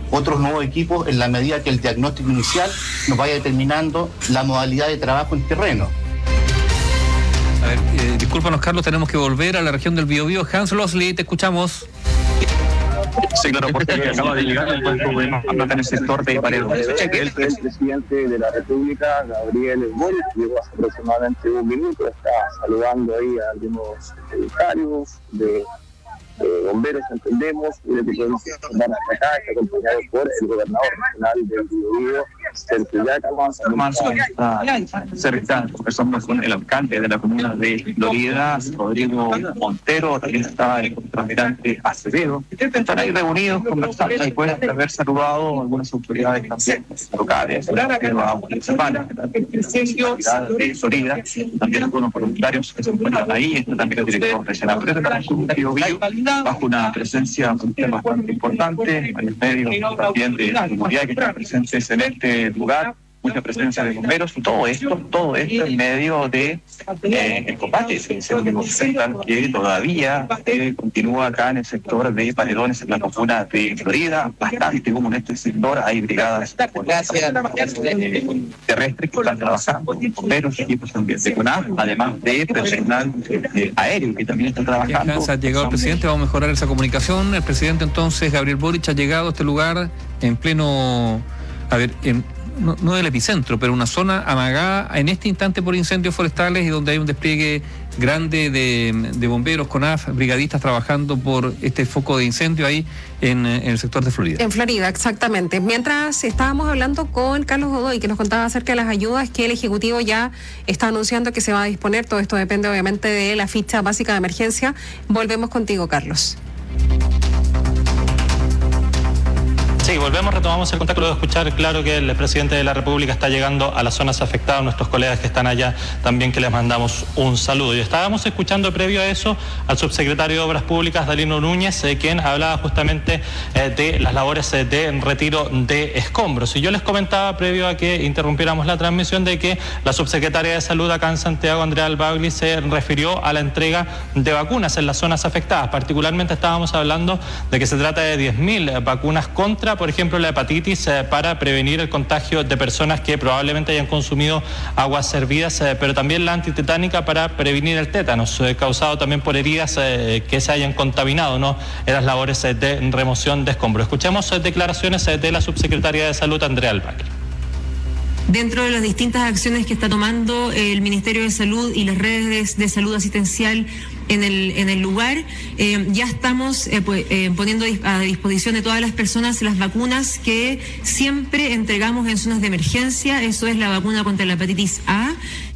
otros nuevos equipos en la medida que el diagnóstico inicial nos vaya determinando la modalidad de trabajo en terreno. A ver, eh, discúlpanos, Carlos, tenemos que volver a la región del Biobío. Hans Losley, te escuchamos. Sí, claro, porque acaba de llegar el cuerpo de Mata en el sector de Paredes. El presidente de la República, Gabriel Boric, llegó hace aproximadamente un minuto, está saludando ahí a algunos voluntarios de, de bomberos, entendemos, y de que podemos andar hasta acá, está acompañado por el gobernador regional del Biobío, Sergio Yaca. Está cerca, conversamos con el alcalde de la comuna de Florida, Rodrigo Montero, también está el contraalmirante Acevedo. Están ahí reunidos, conversando, después de haber saludado a algunas autoridades también locales, municipales, de Florida, también algunos voluntarios que se encuentran ahí, está también el director regional de Biobío, bajo una presencia bastante importante, en medio también de la comunidad que está presente en este lugar, mucha presencia de bomberos, y todo esto, todo esto en medio de eh, el combate central que todavía eh, continúa acá en el sector de Paredones, en la comuna de Florida, bastante común en este sector, hay brigadas eh, terrestres que están trabajando, bomberos, equipos también de CONAF, además de personal eh, aéreo que también está trabajando. Ha llegado el presidente, vamos a mejorar esa comunicación. El presidente entonces, Gabriel Boric, ha llegado a este lugar en pleno, a ver, en No, no del epicentro, pero una zona amagada en este instante por incendios forestales y donde hay un despliegue grande de, de bomberos, CONAF, brigadistas trabajando por este foco de incendio ahí en, en el sector de Florida. En Florida, exactamente. Mientras estábamos hablando con Carlos Godoy, que nos contaba acerca de las ayudas que el Ejecutivo ya está anunciando que se va a disponer, todo esto depende obviamente de la ficha básica de emergencia. Volvemos contigo, Carlos. Sí, volvemos, retomamos el contacto luego de escuchar, claro, que el presidente de la República está llegando a las zonas afectadas, nuestros colegas que están allá también, que les mandamos un saludo. Y estábamos escuchando previo a eso al subsecretario de Obras Públicas, Dalino Núñez, eh, quien hablaba justamente eh, de las labores eh, de retiro de escombros. Y yo les comentaba previo a que interrumpiéramos la transmisión de que la subsecretaria de Salud acá en Santiago, Andrea Albagli, se refirió a la entrega de vacunas en las zonas afectadas. Particularmente estábamos hablando de que se trata de diez mil vacunas contra, por ejemplo, la hepatitis, eh, para prevenir el contagio de personas que probablemente hayan consumido aguas servidas, eh, pero también la antitetánica para prevenir el tétanos, eh, causado también por heridas eh, que se hayan contaminado, ¿no?, en las labores eh, de remoción de escombros. Escuchemos eh, declaraciones eh, de la subsecretaria de Salud, Andrea Albagli. Dentro de las distintas acciones que está tomando el Ministerio de Salud y las redes de salud asistencial en el en el lugar, eh, ya estamos eh, pues, eh, poniendo a disposición de todas las personas las vacunas que siempre entregamos en zonas de emergencia. Eso es la vacuna contra la hepatitis A.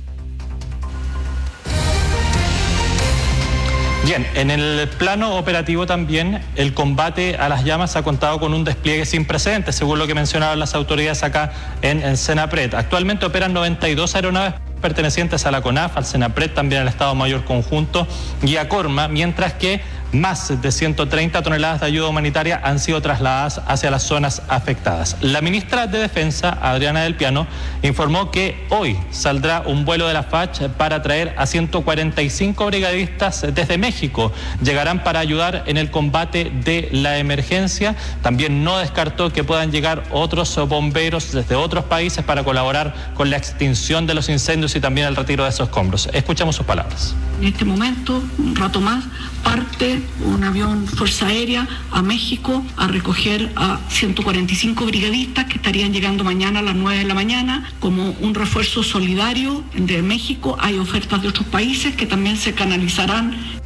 Bien, en el plano operativo también el combate a las llamas ha contado con un despliegue sin precedentes, según lo que mencionaban las autoridades acá en, en Senapred. Actualmente operan noventa y dos aeronaves pertenecientes a la CONAF, al Senapred, también al Estado Mayor Conjunto y a Corma, mientras que más de ciento treinta toneladas de ayuda humanitaria han sido trasladadas hacia las zonas afectadas. La ministra de Defensa, Adriana del Piano, informó que hoy saldrá un vuelo de la F A C para traer a ciento cuarenta y cinco brigadistas desde México. Llegarán para ayudar en el combate de la emergencia. También no descartó que puedan llegar otros bomberos desde otros países para colaborar con la extinción de los incendios y también el retiro de esos escombros. Escuchamos sus palabras. En este momento, un rato más, parte un avión Fuerza Aérea a México a recoger a ciento cuarenta y cinco brigadistas que estarían llegando mañana a las nueve de la mañana como un refuerzo solidario de México. Hay ofertas de otros países que también se canalizarán.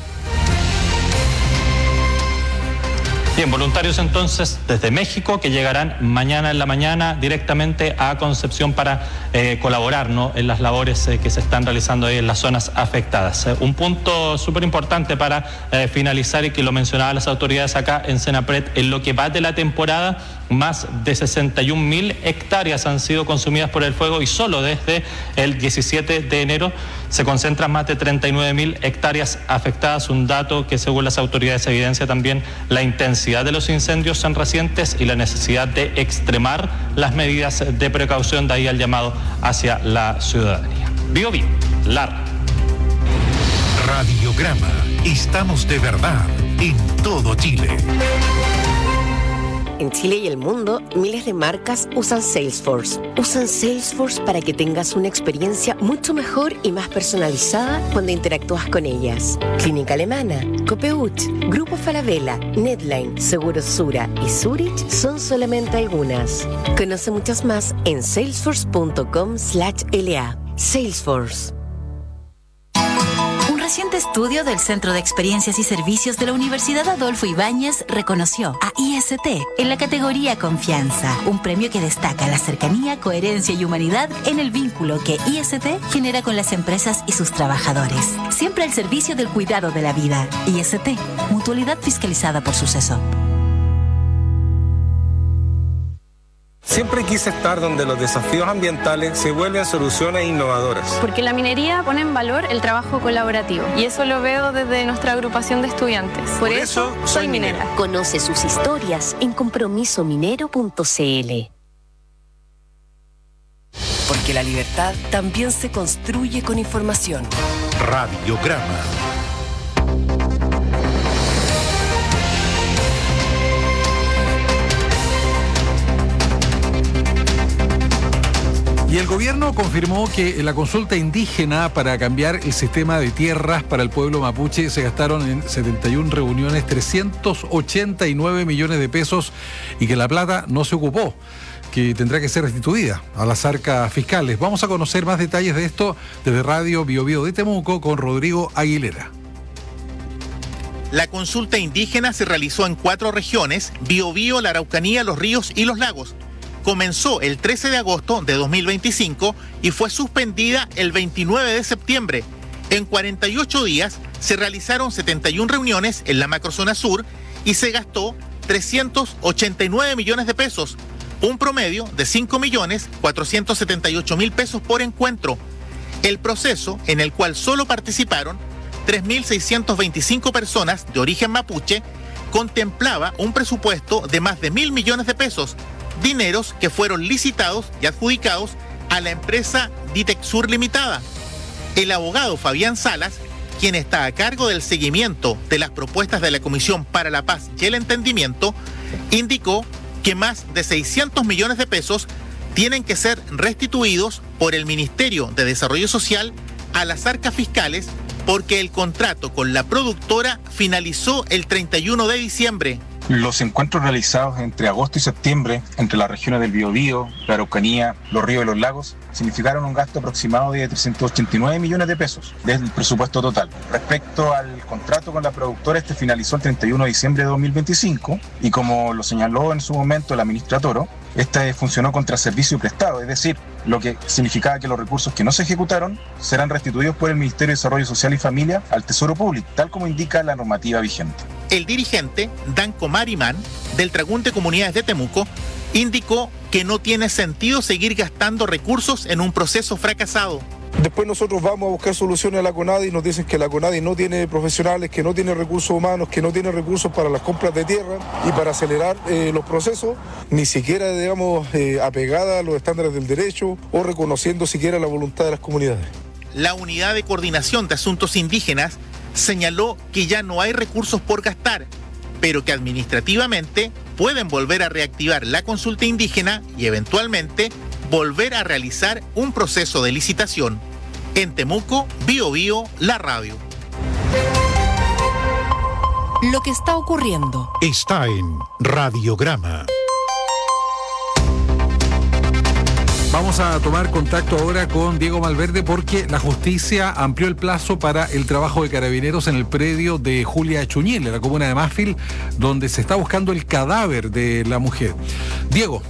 Bien, voluntarios entonces desde México que llegarán mañana en la mañana directamente a Concepción para eh, colaborar, ¿no?, en las labores eh, que se están realizando ahí en las zonas afectadas. Eh, un punto súper importante para eh, finalizar, y que lo mencionaban las autoridades acá en Senapred, en lo que va de la temporada, más de sesenta y un mil hectáreas han sido consumidas por el fuego, y solo desde el diecisiete de enero se concentran más de treinta y nueve mil hectáreas afectadas, un dato que según las autoridades evidencia también la intensidad de los incendios en recientes y la necesidad de extremar las medidas de precaución, de ahí al llamado hacia la ciudadanía. Bio Bio, Lar. Radiograma, estamos de verdad en todo Chile. En Chile y el mundo, miles de marcas usan Salesforce. Usan Salesforce para que tengas una experiencia mucho mejor y más personalizada cuando interactúas con ellas. Clínica Alemana, Copeuch, Grupo Falabella, Netline, Seguros Sura y Zurich son solamente algunas. Conoce muchas más en salesforce punto com slash L A. Salesforce. Un reciente estudio del Centro de Experiencias y Servicios de la Universidad Adolfo Ibáñez reconoció a I S T en la categoría Confianza, un premio que destaca la cercanía, coherencia y humanidad en el vínculo que I S T genera con las empresas y sus trabajadores. Siempre al servicio del cuidado de la vida. I S T, mutualidad fiscalizada por Suceso. Siempre quise estar donde los desafíos ambientales se vuelven soluciones innovadoras. Porque la minería pone en valor el trabajo colaborativo y eso lo veo desde nuestra agrupación de estudiantes. Por, Por eso, eso soy minera. minera. Conoce sus historias en compromiso minero punto c l. Porque la libertad también se construye con información. Radiograma. Y el gobierno confirmó que en la consulta indígena para cambiar el sistema de tierras para el pueblo mapuche se gastaron en setenta y una reuniones trescientos ochenta y nueve millones de pesos y que la plata no se ocupó, que tendrá que ser restituida a las arcas fiscales. Vamos a conocer más detalles de esto desde Radio Bio Bio de Temuco con Rodrigo Aguilera. La consulta indígena se realizó en cuatro regiones: Biobío, la Araucanía, los Ríos y los Lagos. Comenzó el trece de agosto de dos mil veinticinco y fue suspendida el veintinueve de septiembre. En cuarenta y ocho días se realizaron setenta y una reuniones en la macrozona sur y se gastó trescientos ochenta y nueve millones de pesos, un promedio de cinco millones cuatrocientos setenta y ocho mil pesos por encuentro. El proceso, en el cual solo participaron tres mil seiscientas veinticinco personas de origen mapuche, contemplaba un presupuesto de más de mil millones de pesos, dineros que fueron licitados y adjudicados a la empresa Ditexur Limitada. El abogado Fabián Salas, quien está a cargo del seguimiento de las propuestas de la Comisión para la Paz y el Entendimiento, indicó que más de seiscientos millones de pesos tienen que ser restituidos por el Ministerio de Desarrollo Social a las arcas fiscales porque el contrato con la productora finalizó el treinta y uno de diciembre. Los encuentros realizados entre agosto y septiembre entre las regiones del Biobío, la Araucanía, los Ríos y los Lagos significaron un gasto aproximado de trescientos ochenta y nueve millones de pesos del presupuesto total. Respecto al contrato con la productora, este finalizó el treinta y uno de diciembre de dos mil veinticinco y como lo señaló en su momento la ministra Toro, este funcionó contra servicio prestado, es decir, lo que significaba que los recursos que no se ejecutaron serán restituidos por el Ministerio de Desarrollo Social y Familia al Tesoro Público, tal como indica la normativa vigente. El dirigente, Danco Marimán, del Tragún de Comunidades de Temuco, indicó que no tiene sentido seguir gastando recursos en un proceso fracasado. Después nosotros vamos a buscar soluciones a la CONADI y nos dicen que la CONADI no tiene profesionales, que no tiene recursos humanos, que no tiene recursos para las compras de tierra y para acelerar eh, los procesos, ni siquiera, digamos, eh, apegada a los estándares del derecho o reconociendo siquiera la voluntad de las comunidades. La Unidad de Coordinación de Asuntos Indígenas señaló que ya no hay recursos por gastar, pero que administrativamente pueden volver a reactivar la consulta indígena y eventualmente volver a realizar un proceso de licitación. En Temuco, Bio Bio, la radio. Lo que está ocurriendo está en Radiograma. Vamos a tomar contacto ahora con Diego Malverde porque la justicia amplió el plazo para el trabajo de carabineros en el predio de Julia Chuñil, en la comuna de Mafil, donde se está buscando el cadáver de la mujer. Diego.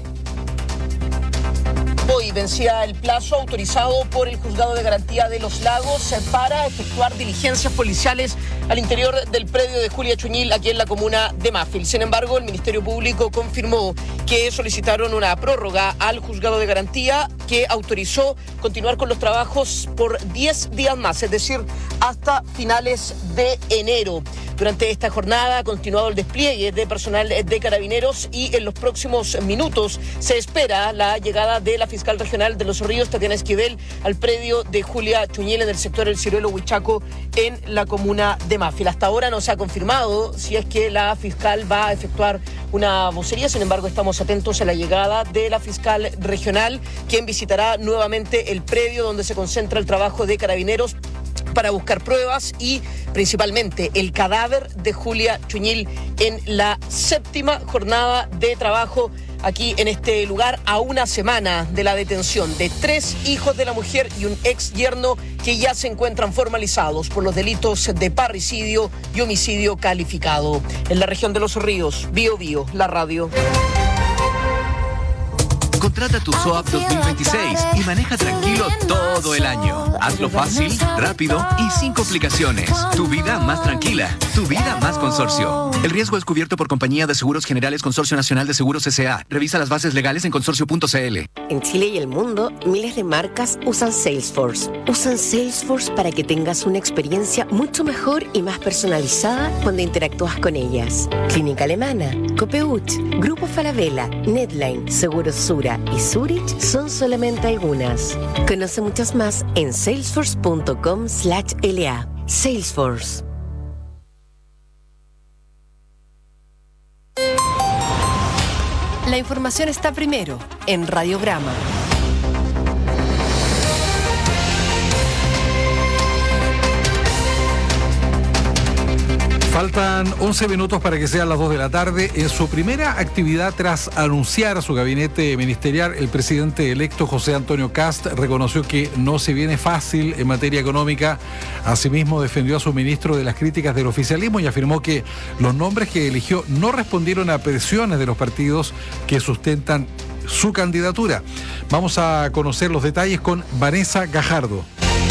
Hoy vencía el plazo autorizado por el Juzgado de Garantía de los Lagos para efectuar diligencias policiales al interior del predio de Julia Chuñil, aquí en la comuna de Mafil. Sin embargo, el Ministerio Público confirmó que solicitaron una prórroga al Juzgado de Garantía que autorizó continuar con los trabajos por diez días más, es decir, hasta finales de enero. Durante esta jornada ha continuado el despliegue de personal de carabineros y en los próximos minutos se espera la llegada de la fiscal regional de Los Ríos, Tatiana Esquivel, al predio de Julia Chuñil en el sector del Ciruelo Huichaco en la comuna de Mafil. Hasta ahora no se ha confirmado si es que la fiscal va a efectuar una vocería, sin embargo estamos atentos a la llegada de la fiscal regional, quien visitará nuevamente el predio donde se concentra el trabajo de Carabineros para buscar pruebas y principalmente el cadáver de Julia Chuñil en la séptima jornada de trabajo aquí en este lugar, a una semana de la detención de tres hijos de la mujer y un ex yerno que ya se encuentran formalizados por los delitos de parricidio y homicidio calificado. En la región de Los Ríos, Bio Bio, la radio. Contrata tu S O A P dos mil veintiséis y maneja tranquilo todo el año. Hazlo fácil, rápido y sin complicaciones. Tu vida más tranquila, tu vida más consorcio. El riesgo es cubierto por Compañía de Seguros Generales Consorcio Nacional de Seguros S A Revisa las bases legales en consorcio punto c l. En Chile y el mundo, miles de marcas usan Salesforce. Usan Salesforce para que tengas una experiencia mucho mejor y más personalizada cuando interactúas con ellas. Clínica Alemana, Copeuch, Grupo Falabella, Netline, Seguros Sura y Zurich son solamente algunas. Conoce muchas más en salesforce punto com slash L A. Salesforce. La información está primero en Radiograma. Faltan once minutos para que sean las dos de la tarde. En su primera actividad tras anunciar a su gabinete ministerial, el presidente electo José Antonio Kast reconoció que no se viene fácil en materia económica. Asimismo, defendió a su ministro de las críticas del oficialismo y afirmó que los nombres que eligió no respondieron a presiones de los partidos que sustentan su candidatura. Vamos a conocer los detalles con Vanessa Gajardo.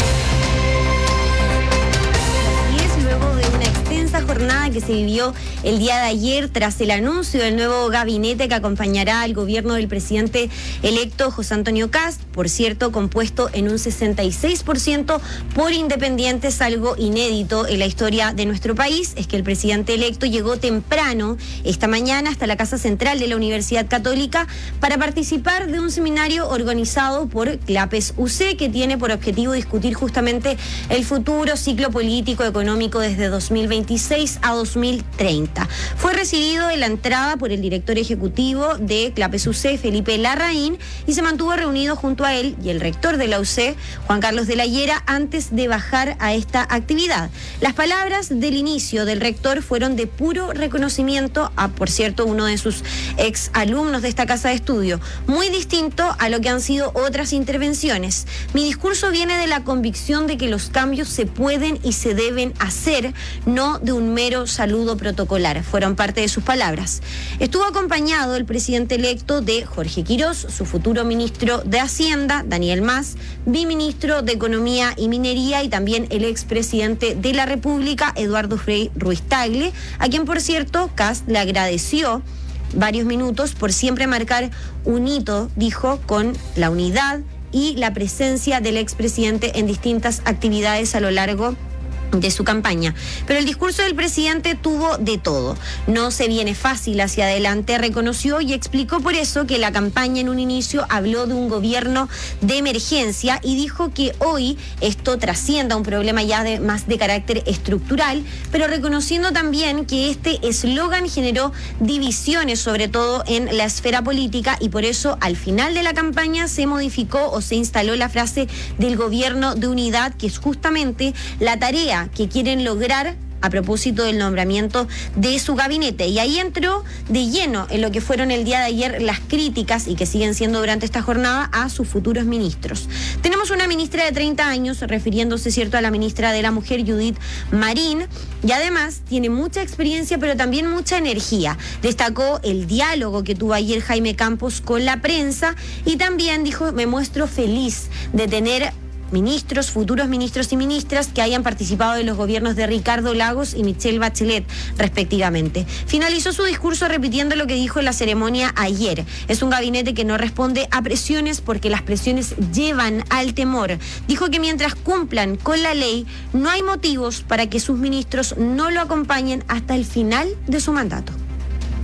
Jornada que se vivió el día de ayer tras el anuncio del nuevo gabinete que acompañará al gobierno del presidente electo José Antonio Kast, por cierto, compuesto en un sesenta y seis por ciento por independientes, algo inédito en la historia de nuestro país. Es que el presidente electo llegó temprano esta mañana hasta la Casa Central de la Universidad Católica para participar de un seminario organizado por CLAPES U C, que tiene por objetivo discutir justamente el futuro ciclo político económico desde dos mil veintiséis a dos mil treinta. Fue recibido en la entrada por el director ejecutivo de CLAPES U C, Felipe Larraín, y se mantuvo reunido junto a él y el rector de la U C, Juan Carlos de la Hiera, antes de bajar a esta actividad. Las palabras del inicio del rector fueron de puro reconocimiento a, por cierto, uno de sus ex alumnos de esta casa de estudio, muy distinto a lo que han sido otras intervenciones. Mi discurso viene de la convicción de que los cambios se pueden y se deben hacer, no de un mero saludo protocolar. Fueron parte de sus palabras. Estuvo acompañado el presidente electo de Jorge Quirós, su futuro ministro de Hacienda, Daniel Mas, biministro de Economía y Minería, y también el expresidente de la República, Eduardo Frei Ruiz Tagle, a quien, por cierto, Kast le agradeció varios minutos por siempre marcar un hito, dijo, con la unidad y la presencia del expresidente en distintas actividades a lo largo de su campaña. Pero el discurso del presidente tuvo de todo. No se viene fácil hacia adelante, reconoció y explicó por eso que la campaña en un inicio habló de un gobierno de emergencia y dijo que hoy esto trasciende a un problema ya de, más de carácter estructural, pero reconociendo también que este eslogan generó divisiones, sobre todo en la esfera política, y por eso al final de la campaña se modificó o se instaló la frase del gobierno de unidad, que es justamente la tarea que quieren lograr a propósito del nombramiento de su gabinete. Y ahí entró de lleno en lo que fueron el día de ayer las críticas, y que siguen siendo durante esta jornada, a sus futuros ministros. Tenemos una ministra de treinta años, refiriéndose, cierto, a la ministra de la Mujer, Judith Marín, y además tiene mucha experiencia, pero también mucha energía. Destacó el diálogo que tuvo ayer Jaime Campos con la prensa, y también dijo: me muestro feliz de tener ministros, futuros ministros y ministras que hayan participado de los gobiernos de Ricardo Lagos y Michelle Bachelet, respectivamente. Finalizó su discurso repitiendo lo que dijo en la ceremonia ayer: es un gabinete que no responde a presiones porque las presiones llevan al temor. Dijo que mientras cumplan con la ley, no hay motivos para que sus ministros no lo acompañen hasta el final de su mandato.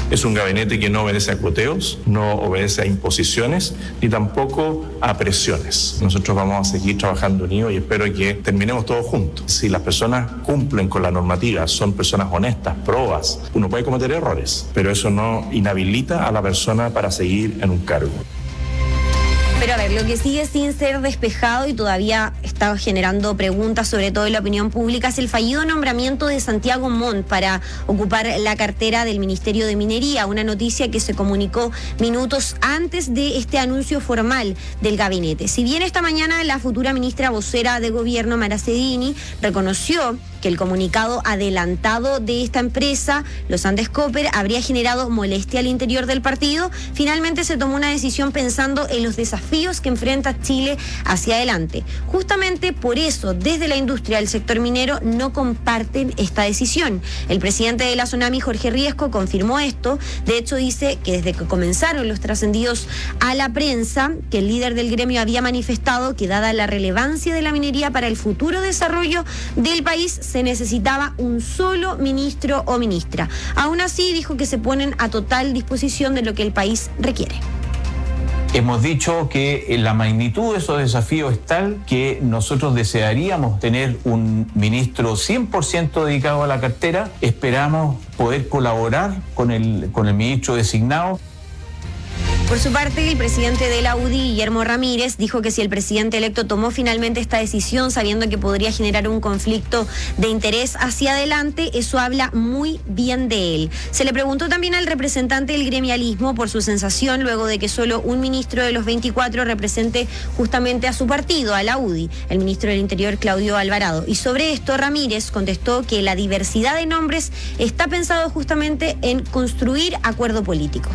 Es un gabinete que no obedece a cuoteos, no obedece a imposiciones, ni tampoco a presiones. Nosotros vamos a seguir trabajando unidos y espero que terminemos todos juntos. Si las personas cumplen con la normativa, son personas honestas, probas, uno puede cometer errores, pero eso no inhabilita a la persona para seguir en un cargo. Pero a ver, lo que sigue sin ser despejado y todavía está generando preguntas, sobre todo en la opinión pública, es el fallido nombramiento de Santiago Montt para ocupar la cartera del Ministerio de Minería, una noticia que se comunicó minutos antes de este anuncio formal del gabinete. Si bien esta mañana la futura ministra vocera de Gobierno, Mara Cedini, reconoció que el comunicado adelantado de esta empresa, los Andes Copper, habría generado molestia al interior del partido, finalmente se tomó una decisión pensando en los desafíos que enfrenta Chile hacia adelante. Justamente por eso, desde la industria del sector minero no comparten esta decisión. El presidente de la SONAMI, Jorge Riesco, confirmó esto. De hecho, dice que desde que comenzaron los trascendidos a la prensa, que el líder del gremio había manifestado que dada la relevancia de la minería para el futuro desarrollo del país, se necesitaba un solo ministro o ministra. Aún así, dijo que se ponen a total disposición de lo que el país requiere. Hemos dicho que la magnitud de esos desafíos es tal que nosotros desearíamos tener un ministro cien por ciento dedicado a la cartera. Esperamos poder colaborar con el, con el ministro designado. Por su parte, el presidente de la U D I, Guillermo Ramírez, dijo que si el presidente electo tomó finalmente esta decisión sabiendo que podría generar un conflicto de interés hacia adelante, eso habla muy bien de él. Se le preguntó también al representante del gremialismo por su sensación luego de que solo un ministro de los veinticuatro represente justamente a su partido, a la U D I, el ministro del Interior, Claudio Alvarado. Y sobre esto, Ramírez contestó que la diversidad de nombres está pensado justamente en construir acuerdo político.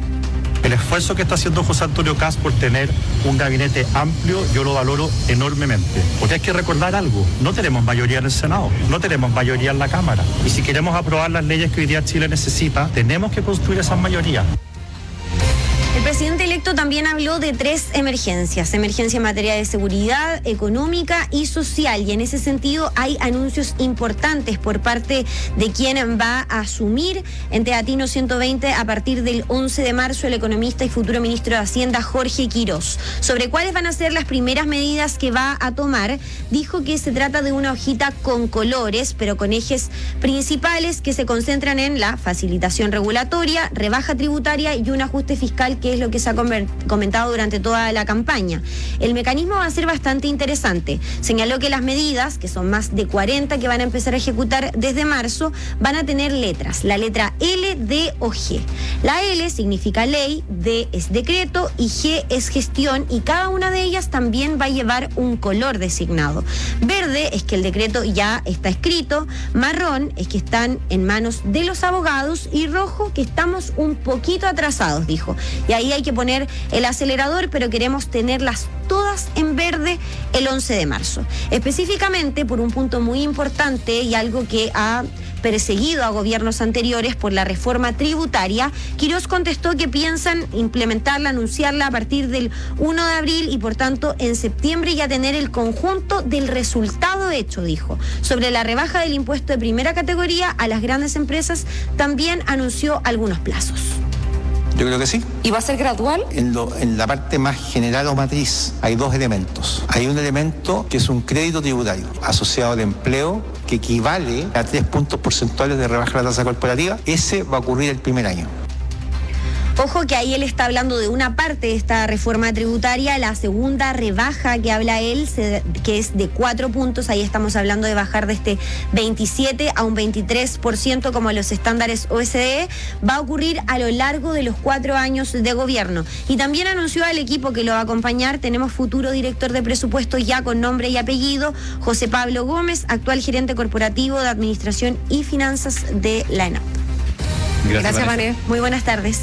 El esfuerzo que está haciendo José Antonio Kast por tener un gabinete amplio, yo lo valoro enormemente. Porque hay que recordar algo, no tenemos mayoría en el Senado, no tenemos mayoría en la Cámara. Y si queremos aprobar las leyes que hoy día Chile necesita, tenemos que construir esas mayorías. El presidente electo también habló de tres emergencias, emergencia en materia de seguridad, económica y social, y en ese sentido hay anuncios importantes por parte de quien va a asumir en Teatino ciento veinte a partir del once de marzo el economista y futuro ministro de Hacienda Jorge Quirós. Sobre cuáles van a ser las primeras medidas que va a tomar, dijo que se trata de una hojita con colores, pero con ejes principales que se concentran en la facilitación regulatoria, rebaja tributaria y un ajuste fiscal que es lo que se ha comentado durante toda la campaña. El mecanismo va a ser bastante interesante. Señaló que las medidas, que son más de cuarenta que van a empezar a ejecutar desde marzo, van a tener letras, la letra L, D o G. La L significa ley, D es decreto y G es gestión, y cada una de ellas también va a llevar un color designado. Verde es que el decreto ya está escrito, marrón es que están en manos de los abogados y rojo que estamos un poquito atrasados, dijo. Y ahí hay que poner el acelerador, pero queremos tenerlas todas en verde el once de marzo. Específicamente por un punto muy importante y algo que ha perseguido a gobiernos anteriores por la reforma tributaria, Quirós contestó que piensan implementarla, anunciarla a partir del uno de abril y por tanto en septiembre ya tener el conjunto del resultado hecho, dijo. Sobre la rebaja del impuesto de primera categoría a las grandes empresas también anunció algunos plazos. Yo creo que sí. ¿Y va a ser gradual? En, lo, en la parte más general o matriz hay dos elementos. Hay un elemento que es un crédito tributario asociado al empleo que equivale a tres puntos porcentuales de rebaja de la tasa corporativa. Ese va a ocurrir el primer año. Ojo que ahí él está hablando de una parte de esta reforma tributaria, la segunda rebaja que habla él, se, que es de cuatro puntos, ahí estamos hablando de bajar de este veintisiete a un veintitrés por ciento como los estándares O E C D, va a ocurrir a lo largo de los cuatro años de gobierno. Y también anunció al equipo que lo va a acompañar, tenemos futuro director de presupuesto ya con nombre y apellido, José Pablo Gómez, actual gerente corporativo de Administración y Finanzas de la ENAP. Gracias, Gracias Mané. Muy buenas tardes.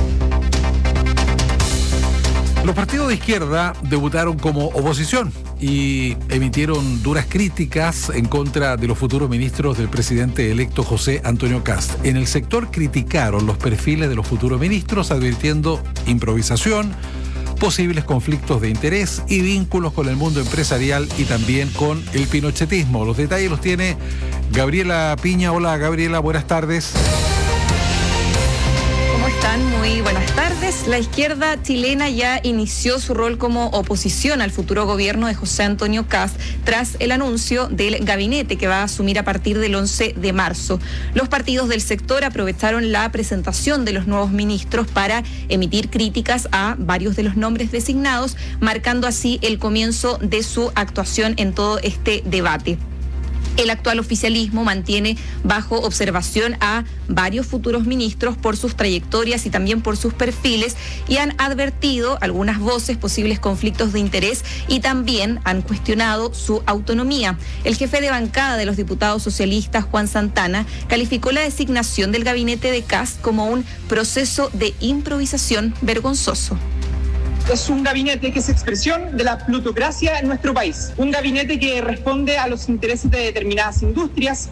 Los partidos de izquierda debutaron como oposición y emitieron duras críticas en contra de los futuros ministros del presidente electo José Antonio Kast. En el sector criticaron los perfiles de los futuros ministros, advirtiendo improvisación, posibles conflictos de interés y vínculos con el mundo empresarial y también con el pinochetismo. Los detalles los tiene Gabriela Piña. Hola Gabriela, buenas tardes. están? Muy buenas tardes. La izquierda chilena ya inició su rol como oposición al futuro gobierno de José Antonio Kast tras el anuncio del gabinete que va a asumir a partir del once de marzo. Los partidos del sector aprovecharon la presentación de los nuevos ministros para emitir críticas a varios de los nombres designados, marcando así el comienzo de su actuación en todo este debate. El actual oficialismo mantiene bajo observación a varios futuros ministros por sus trayectorias y también por sus perfiles, y han advertido algunas voces posibles conflictos de interés y también han cuestionado su autonomía. El jefe de bancada de los diputados socialistas, Juan Santana, calificó la designación del gabinete de Kast como un proceso de improvisación vergonzoso. Es un gabinete que es expresión de la plutocracia en nuestro país. Un gabinete que responde a los intereses de determinadas industrias.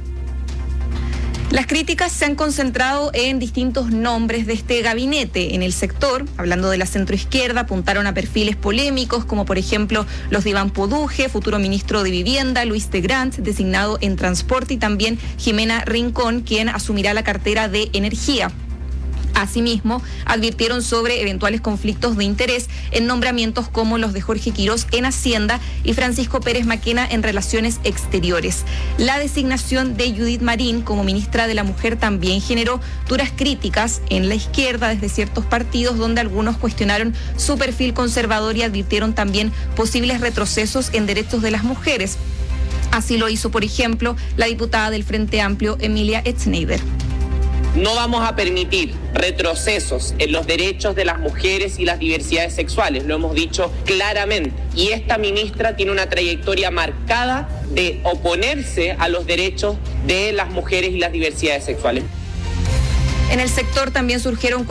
Las críticas se han concentrado en distintos nombres de este gabinete. En el sector, hablando de la centroizquierda, apuntaron a perfiles polémicos, como por ejemplo los de Iván Poduje, futuro ministro de Vivienda, Luis de Grant, designado en Transporte, y también Jimena Rincón, quien asumirá la cartera de Energía. Asimismo, advirtieron sobre eventuales conflictos de interés en nombramientos como los de Jorge Quirós en Hacienda y Francisco Pérez Maquena en Relaciones Exteriores. La designación de Judith Marín como ministra de la Mujer también generó duras críticas en la izquierda desde ciertos partidos, donde algunos cuestionaron su perfil conservador y advirtieron también posibles retrocesos en derechos de las mujeres. Así lo hizo, por ejemplo, la diputada del Frente Amplio, Emilia Etzneider. No vamos a permitir retrocesos en los derechos de las mujeres y las diversidades sexuales, lo hemos dicho claramente. Y esta ministra tiene una trayectoria marcada de oponerse a los derechos de las mujeres y las diversidades sexuales. En el sector también surgieron